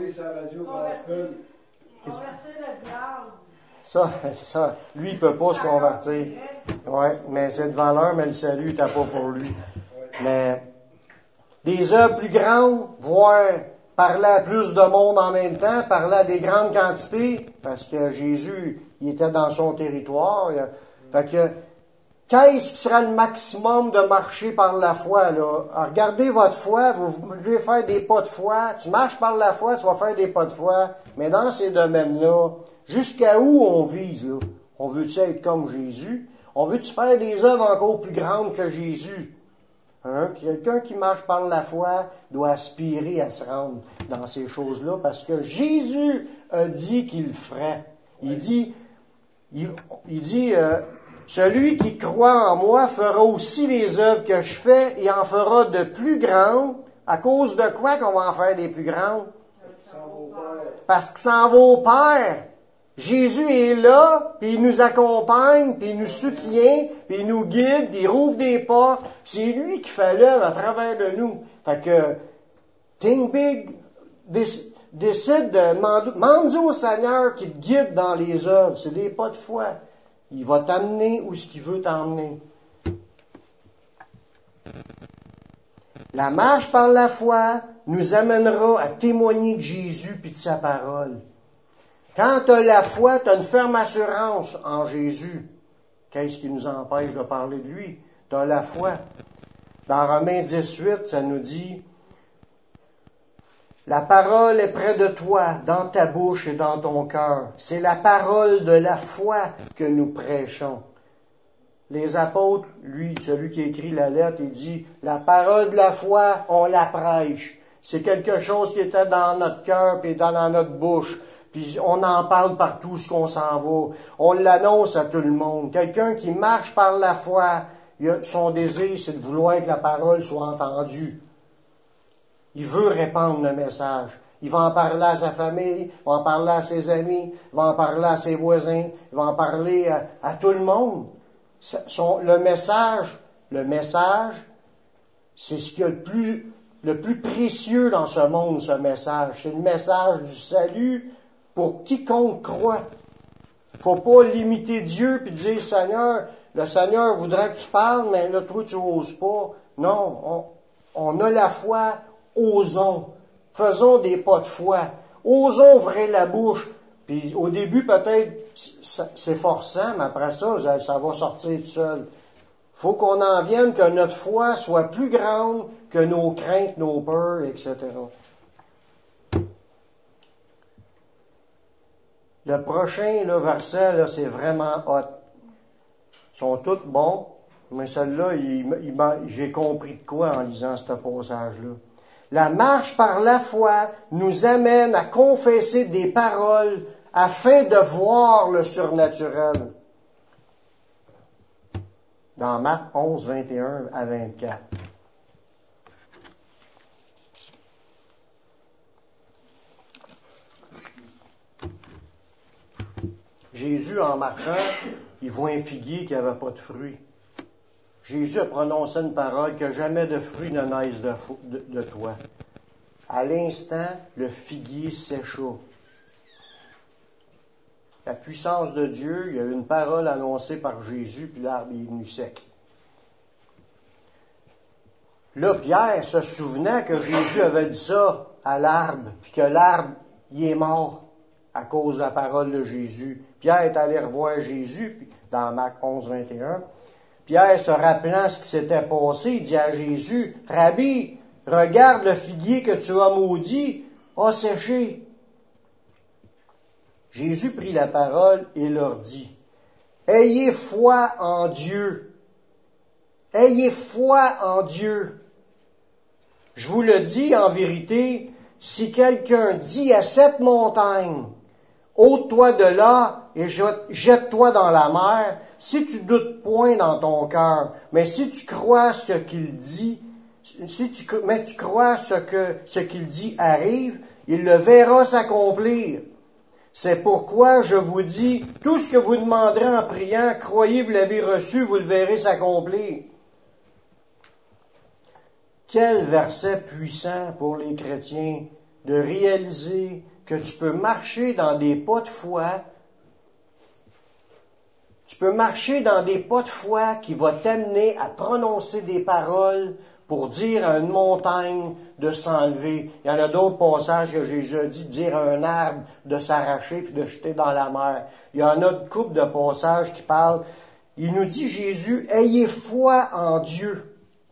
Ça, lui, il peut pas se convertir. Ouais, mais cette valeur, mais le salut, t'as pas pour lui. Mais des œuvres plus grandes, voire parler à plus de monde en même temps, parler à des grandes quantités, parce que Jésus, il était dans son territoire. Fait que, qu'est-ce qui sera le maximum de marcher par la foi, là? Alors, regardez votre foi, vous devez faire des pas de foi. Tu marches par la foi, tu vas faire des pas de foi. Mais dans ces domaines-là, jusqu'à où on vise, là? On veut-tu être comme Jésus? On veut-tu faire des œuvres encore plus grandes que Jésus? Quelqu'un qui marche par la foi doit aspirer à se rendre dans ces choses-là parce que Jésus a dit qu'il le ferait. Il dit, celui qui croit en moi fera aussi les œuvres que je fais et en fera de plus grandes À cause de quoi qu'on va en faire des plus grandes? Parce qu'il s'en va au Père. Jésus est là, puis il nous accompagne, puis il nous soutient, puis il nous guide, puis il rouvre des portes. C'est lui qui fait l'œuvre à travers de nous. Fait que, think big, décide de demander au Seigneur qui te guide dans les œuvres. C'est des pas de foi. Il va t'amener où ce qu'il veut t'emmener. La marche par la foi nous amènera à témoigner de Jésus puis de sa parole. Quand tu as la foi, tu as une ferme assurance en Jésus. Qu'est-ce qui nous empêche de parler de lui? Tu as la foi. Dans Romains 18, ça nous dit, la parole est près de toi, dans ta bouche et dans ton cœur. C'est la parole de la foi que nous prêchons. Les apôtres, lui, celui qui écrit la lettre, il dit, la parole de la foi, on la prêche. C'est quelque chose qui était dans notre cœur et dans notre bouche. Puis on en parle partout où qu'on s'en va. On l'annonce à tout le monde. Quelqu'un qui marche par la foi, son désir, c'est de vouloir que la parole soit entendue. Il veut répandre le message. Il va en parler à sa famille, il va en parler à ses amis, il va en parler à ses voisins, il va en parler à tout le monde. Le message, c'est ce qu'il y a le plus précieux dans ce monde, ce message. C'est le message du salut pour quiconque croit. Faut pas limiter Dieu puis dire, Seigneur, le Seigneur voudrait que tu parles, mais là, toi, tu n'oses pas. Non, on a la foi, osons. Faisons des pas de foi. Osons ouvrir la bouche. Puis au début, peut-être, c'est forçant, mais après ça, ça va sortir tout seul. Faut qu'on en vienne que notre foi soit plus grande que nos craintes, nos peurs, etc. Le prochain verset, là, c'est vraiment hot. Ils sont tous bons, mais celui-là, j'ai compris de quoi en lisant ce passage-là. La marche par la foi nous amène à confesser des paroles afin de voir le surnaturel. Dans Marc 11, 21 à 24. Jésus, en marchant, il voit un figuier qui n'avait pas de fruits. Jésus a prononcé une parole que jamais de fruits ne naissent de toi. À l'instant, le figuier sécha. La puissance de Dieu, il y a eu une parole annoncée par Jésus, puis l'arbre est venu sec. Là, Pierre se souvenait que Jésus avait dit ça à l'arbre, puis que l'arbre, il est mort à cause de la parole de Jésus. Pierre est allé revoir Jésus, puis dans Marc 11, 21. Pierre, se rappelant ce qui s'était passé, il dit à Jésus, « Rabbi, regarde le figuier que tu as maudit, a séché. » Jésus prit la parole et leur dit, « Ayez foi en Dieu. Ayez foi en Dieu. Je vous le dis en vérité, si quelqu'un dit à cette montagne, ôte-toi de là et jette-toi dans la mer, si tu doutes point dans ton cœur, mais si tu crois ce qu'il dit, tu crois ce qu'il dit arrive, il le verra s'accomplir. C'est pourquoi je vous dis, tout ce que vous demanderez en priant, croyez vous l'avez reçu, vous le verrez s'accomplir. Quel verset puissant pour les chrétiens de réaliser que tu peux marcher dans des pas de foi. Tu peux marcher dans des pas de foi qui vont t'amener à prononcer des paroles pour dire à une montagne de s'enlever. Il y en a d'autres passages que Jésus a dit, dire à un arbre de s'arracher puis de jeter dans la mer. Il y en a une couple de passages qui parlent. Il nous dit, Jésus, ayez foi en Dieu.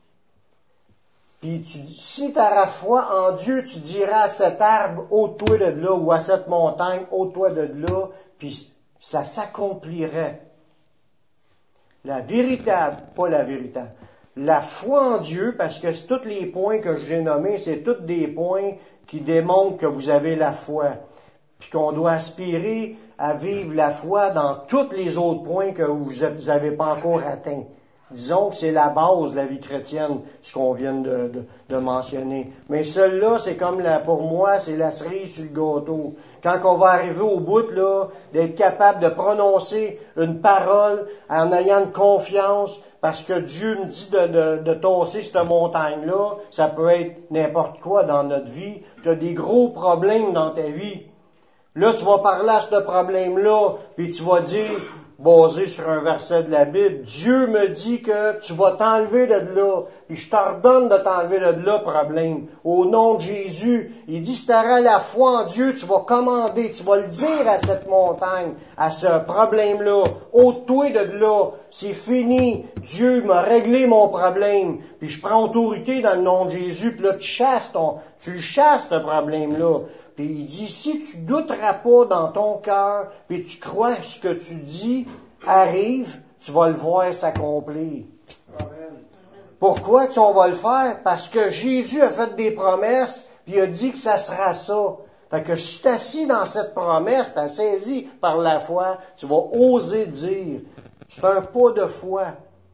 Puis si tu as la foi en Dieu, tu diras à cet arbre, ôte-toi de là, ou à cette montagne, ôte-toi de là, puis ça s'accomplirait. La véritable, pas la véritable, la foi en Dieu, parce que tous les points que j'ai nommés, c'est tous des points qui démontrent que vous avez la foi, puis qu'on doit aspirer à vivre la foi dans tous les autres points que vous n'avez pas encore atteints. Disons que c'est la base de la vie chrétienne, ce qu'on vient de mentionner. Mais celle-là, c'est comme pour moi, c'est la cerise sur le gâteau. Quand on va arriver au bout, là, d'être capable de prononcer une parole en ayant de confiance, parce que Dieu me dit de tasser cette montagne-là, ça peut être n'importe quoi dans notre vie. Tu as des gros problèmes dans ta vie. Là, tu vas parler à ce problème-là, puis tu vas dire, basé sur un verset de la Bible, Dieu me dit que tu vas t'enlever de là, puis je t'ordonne de t'enlever de là, problème. Au nom de Jésus, il dit, si tu auras la foi en Dieu, tu vas commander, tu vas le dire à cette montagne, à ce problème-là, ôte-toi de là, c'est fini, Dieu m'a réglé mon problème, puis je prends autorité dans le nom de Jésus, puis là, tu chasses ce problème-là. Puis il dit, si tu douteras pas dans ton cœur, puis tu crois que ce que tu dis arrive, tu vas le voir s'accomplir. Amen. Pourquoi qu'on va le faire? Parce que Jésus a fait des promesses, puis il a dit que ça sera ça. Fait que si tu es assis dans cette promesse, tu es saisi par la foi, tu vas oser dire. C'est un pas de foi.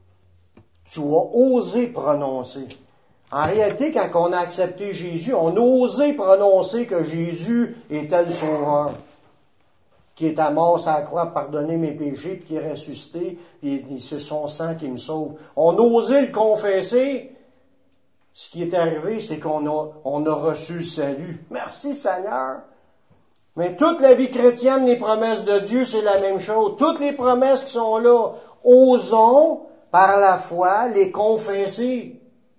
Tu vas oser prononcer. En réalité, quand on a accepté Jésus, on a osé prononcer que Jésus était le Sauveur, qui est à mort sur la croix pour pardonner mes péchés, puis qui est ressuscité, puis c'est son sang qui me sauve. On a osé le confesser. Ce qui est arrivé, c'est qu'on a reçu le salut. Merci Seigneur. Mais toute la vie chrétienne, les promesses de Dieu, c'est la même chose. Toutes les promesses qui sont là, osons, par la foi, les confesser.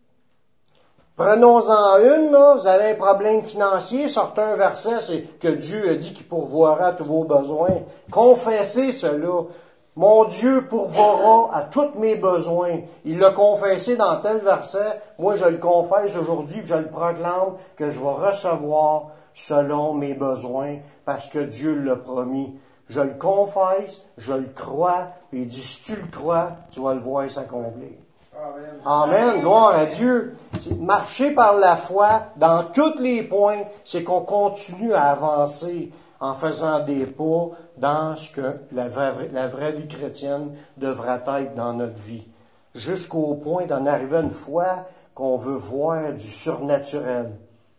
Prenons-en une, là, vous avez un problème financier, sortez un verset, c'est que Dieu a dit qu'il pourvoira tous vos besoins. Confessez cela. Mon Dieu pourvoira à tous mes besoins. Il l'a confessé dans tel verset. Moi, je le confesse aujourd'hui, puis je le proclame que je vais recevoir selon mes besoins, parce que Dieu l'a promis. Je le confesse, je le crois, et il dit, si tu le crois, tu vas le voir s'accomplir. Amen. Amen. Gloire à Dieu. Marcher par la foi dans tous les points, c'est qu'on continue à avancer en faisant des pas dans ce que la vraie vie chrétienne devrait être dans notre vie. Jusqu'au point d'en arriver à une fois qu'on veut voir du surnaturel.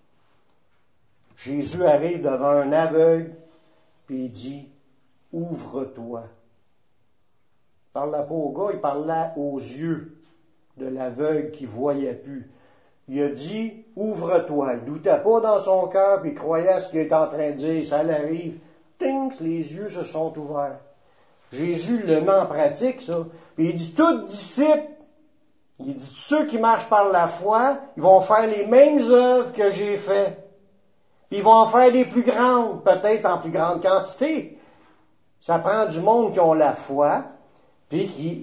Jésus arrive devant un aveugle, puis il dit, ouvre-toi. Il ne parlait pas au gars, il parlait aux yeux de l'aveugle qui ne voyait plus. Il a dit, ouvre-toi. Il ne doutait pas dans son cœur, puis il croyait à ce qu'il était en train de dire. Ça l'arrive. Ting, les yeux se sont ouverts. Jésus le met en pratique, ça. Puis il dit, tout disciple, il dit, ceux qui marchent par la foi, ils vont faire les mêmes œuvres que j'ai fait. Puis ils vont en faire des plus grandes, peut-être en plus grande quantité. Ça prend du monde qui ont la foi, puis qui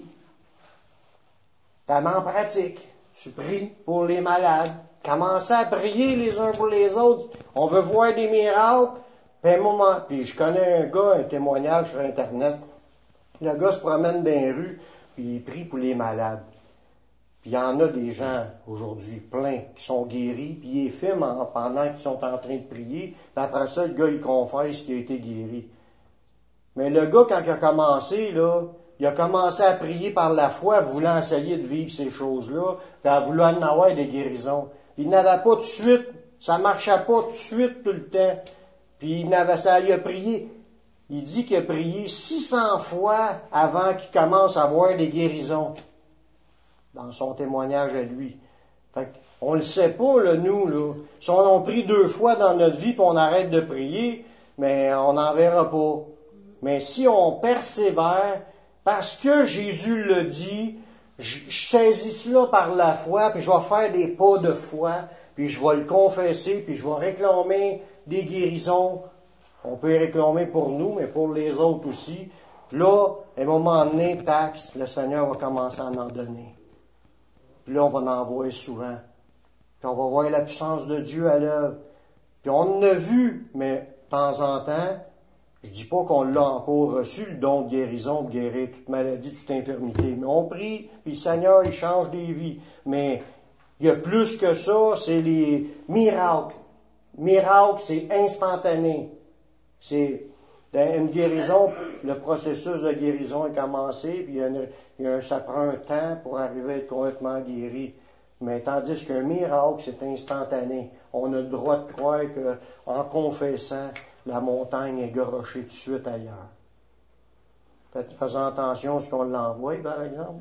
met en pratique. Tu pries pour les malades. Commencez à prier les uns pour les autres. On veut voir des miracles. Puis je connais un gars, un témoignage sur Internet. Le gars se promène dans les rues, puis il prie pour les malades. Puis il y en a des gens aujourd'hui, plein, qui sont guéris, puis ils filment pendant qu'ils sont en train de prier. Puis après ça, le gars, il confesse qu'il a été guéri. Mais le gars, quand il a commencé, là, il a commencé à prier par la foi, voulant essayer de vivre ces choses-là, puis à vouloir en avoir des guérisons. Puis il n'avait pas tout de suite, ça marchait pas tout de suite tout le temps. Puis il a prié. Il dit qu'il a prié 600 fois avant qu'il commence à avoir des guérisons. Dans son témoignage à lui. Fait qu'on le sait pas, là, nous, là. Si on en prie 2 fois dans notre vie, puis on arrête de prier, mais on n'en verra pas. Mais si on persévère, parce que Jésus le dit, je saisis cela par la foi, puis je vais faire des pas de foi, puis je vais le confesser, puis je vais réclamer des guérisons. On peut les réclamer pour nous, mais pour les autres aussi. Puis là, à un moment donné, le Seigneur va commencer à en donner. Puis là, on va en voir souvent. Puis on va voir la puissance de Dieu à l'œuvre. Puis on en a vu, mais de temps en temps, je dis pas qu'on l'a encore reçu, le don de guérison, de guérir toute maladie, toute infirmité. Mais on prie, puis le Seigneur, il change des vies. Mais il y a plus que ça, c'est les miracles. Miracle, c'est instantané. C'est Une guérison, le processus de guérison est commencé, puis ça prend un temps pour arriver à être complètement guéri. Mais tandis qu'un miracle, c'est instantané. On a le droit de croire qu'en confessant, la montagne est garochée tout de suite ailleurs. Faisons attention à ce qu'on l'envoie, par exemple.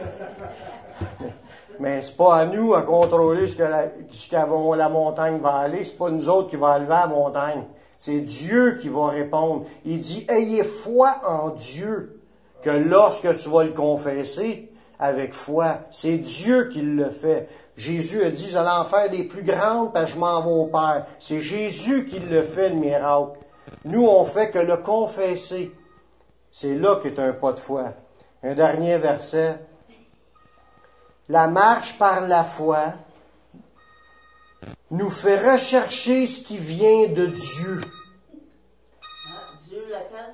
Mais c'est pas à nous à contrôler jusqu'à où la montagne va aller. C'est pas nous autres qui va lever la montagne. C'est Dieu qui va répondre. Il dit, ayez foi en Dieu, que lorsque tu vas le confesser avec foi, c'est Dieu qui le fait. Jésus a dit, j'allais en faire des plus grandes parce que je m'en vais au Père. C'est Jésus qui le fait, le miracle. Nous, on fait que le confesser. C'est là qu'est un pas de foi. Un dernier verset. La marche par la foi nous fait rechercher ce qui vient de Dieu. Dieu l'appelle?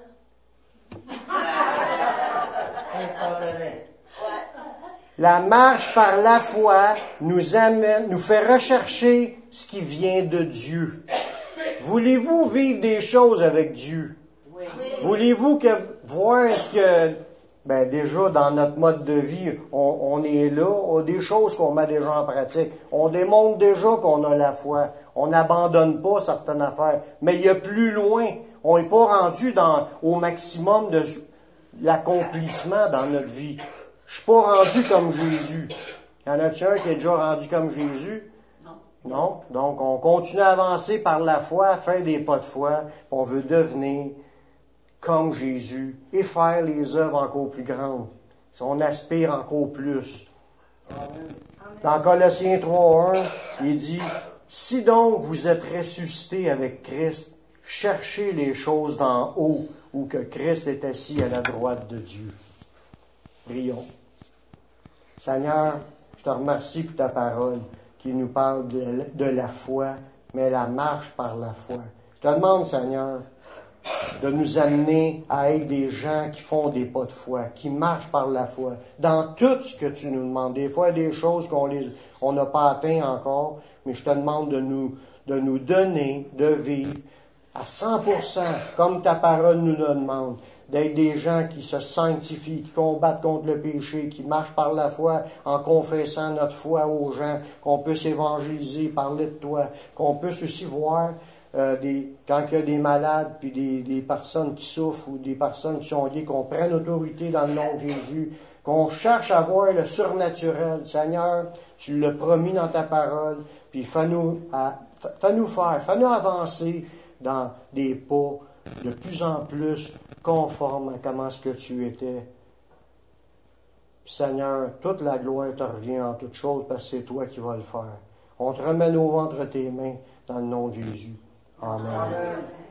La marche par la foi nous fait rechercher ce qui vient de Dieu. Voulez-vous vivre des choses avec Dieu? Oui. Voulez-vous voir ce que... déjà, dans notre mode de vie, on est là, on a des choses qu'on met déjà en pratique. On démontre déjà qu'on a la foi. On n'abandonne pas certaines affaires. Mais il y a plus loin. On n'est pas rendu au maximum de l'accomplissement dans notre vie. Je suis pas rendu comme Jésus. Y en a-t-il un qui est déjà rendu comme Jésus? Non. Donc, on continue à avancer par la foi, à faire des pas de foi. On veut devenir comme Jésus et faire les œuvres encore plus grandes. On aspire encore plus. Amen. Dans Colossiens 3:1, il dit, « Si donc vous êtes ressuscités avec Christ, cherchez les choses d'en haut, où que Christ est assis à la droite de Dieu. » Prions. Seigneur, je te remercie pour ta parole qui nous parle de la foi, mais la marche par la foi. Je te demande, Seigneur, de nous amener à être des gens qui font des pas de foi, qui marchent par la foi, dans tout ce que tu nous demandes. Des fois, des choses on n'a pas atteint encore, mais je te demande de nous donner, de vivre à 100%, comme ta parole nous le demande, d'être des gens qui se sanctifient, qui combattent contre le péché, qui marchent par la foi en confessant notre foi aux gens, qu'on puisse évangéliser, parler de toi, qu'on puisse aussi voir quand il y a des malades, puis des personnes qui souffrent ou des personnes qui sont liées, qu'on prenne autorité dans le nom de Jésus, qu'on cherche à voir le surnaturel. Seigneur, tu l'as promis dans ta parole, puis fais-nous avancer dans des pas de plus en plus conformes à comment ce que tu étais. Puis, Seigneur, toute la gloire te revient en toutes choses parce que c'est toi qui vas le faire. On te remet nos ventres entre tes mains dans le nom de Jésus. Amen. Amen.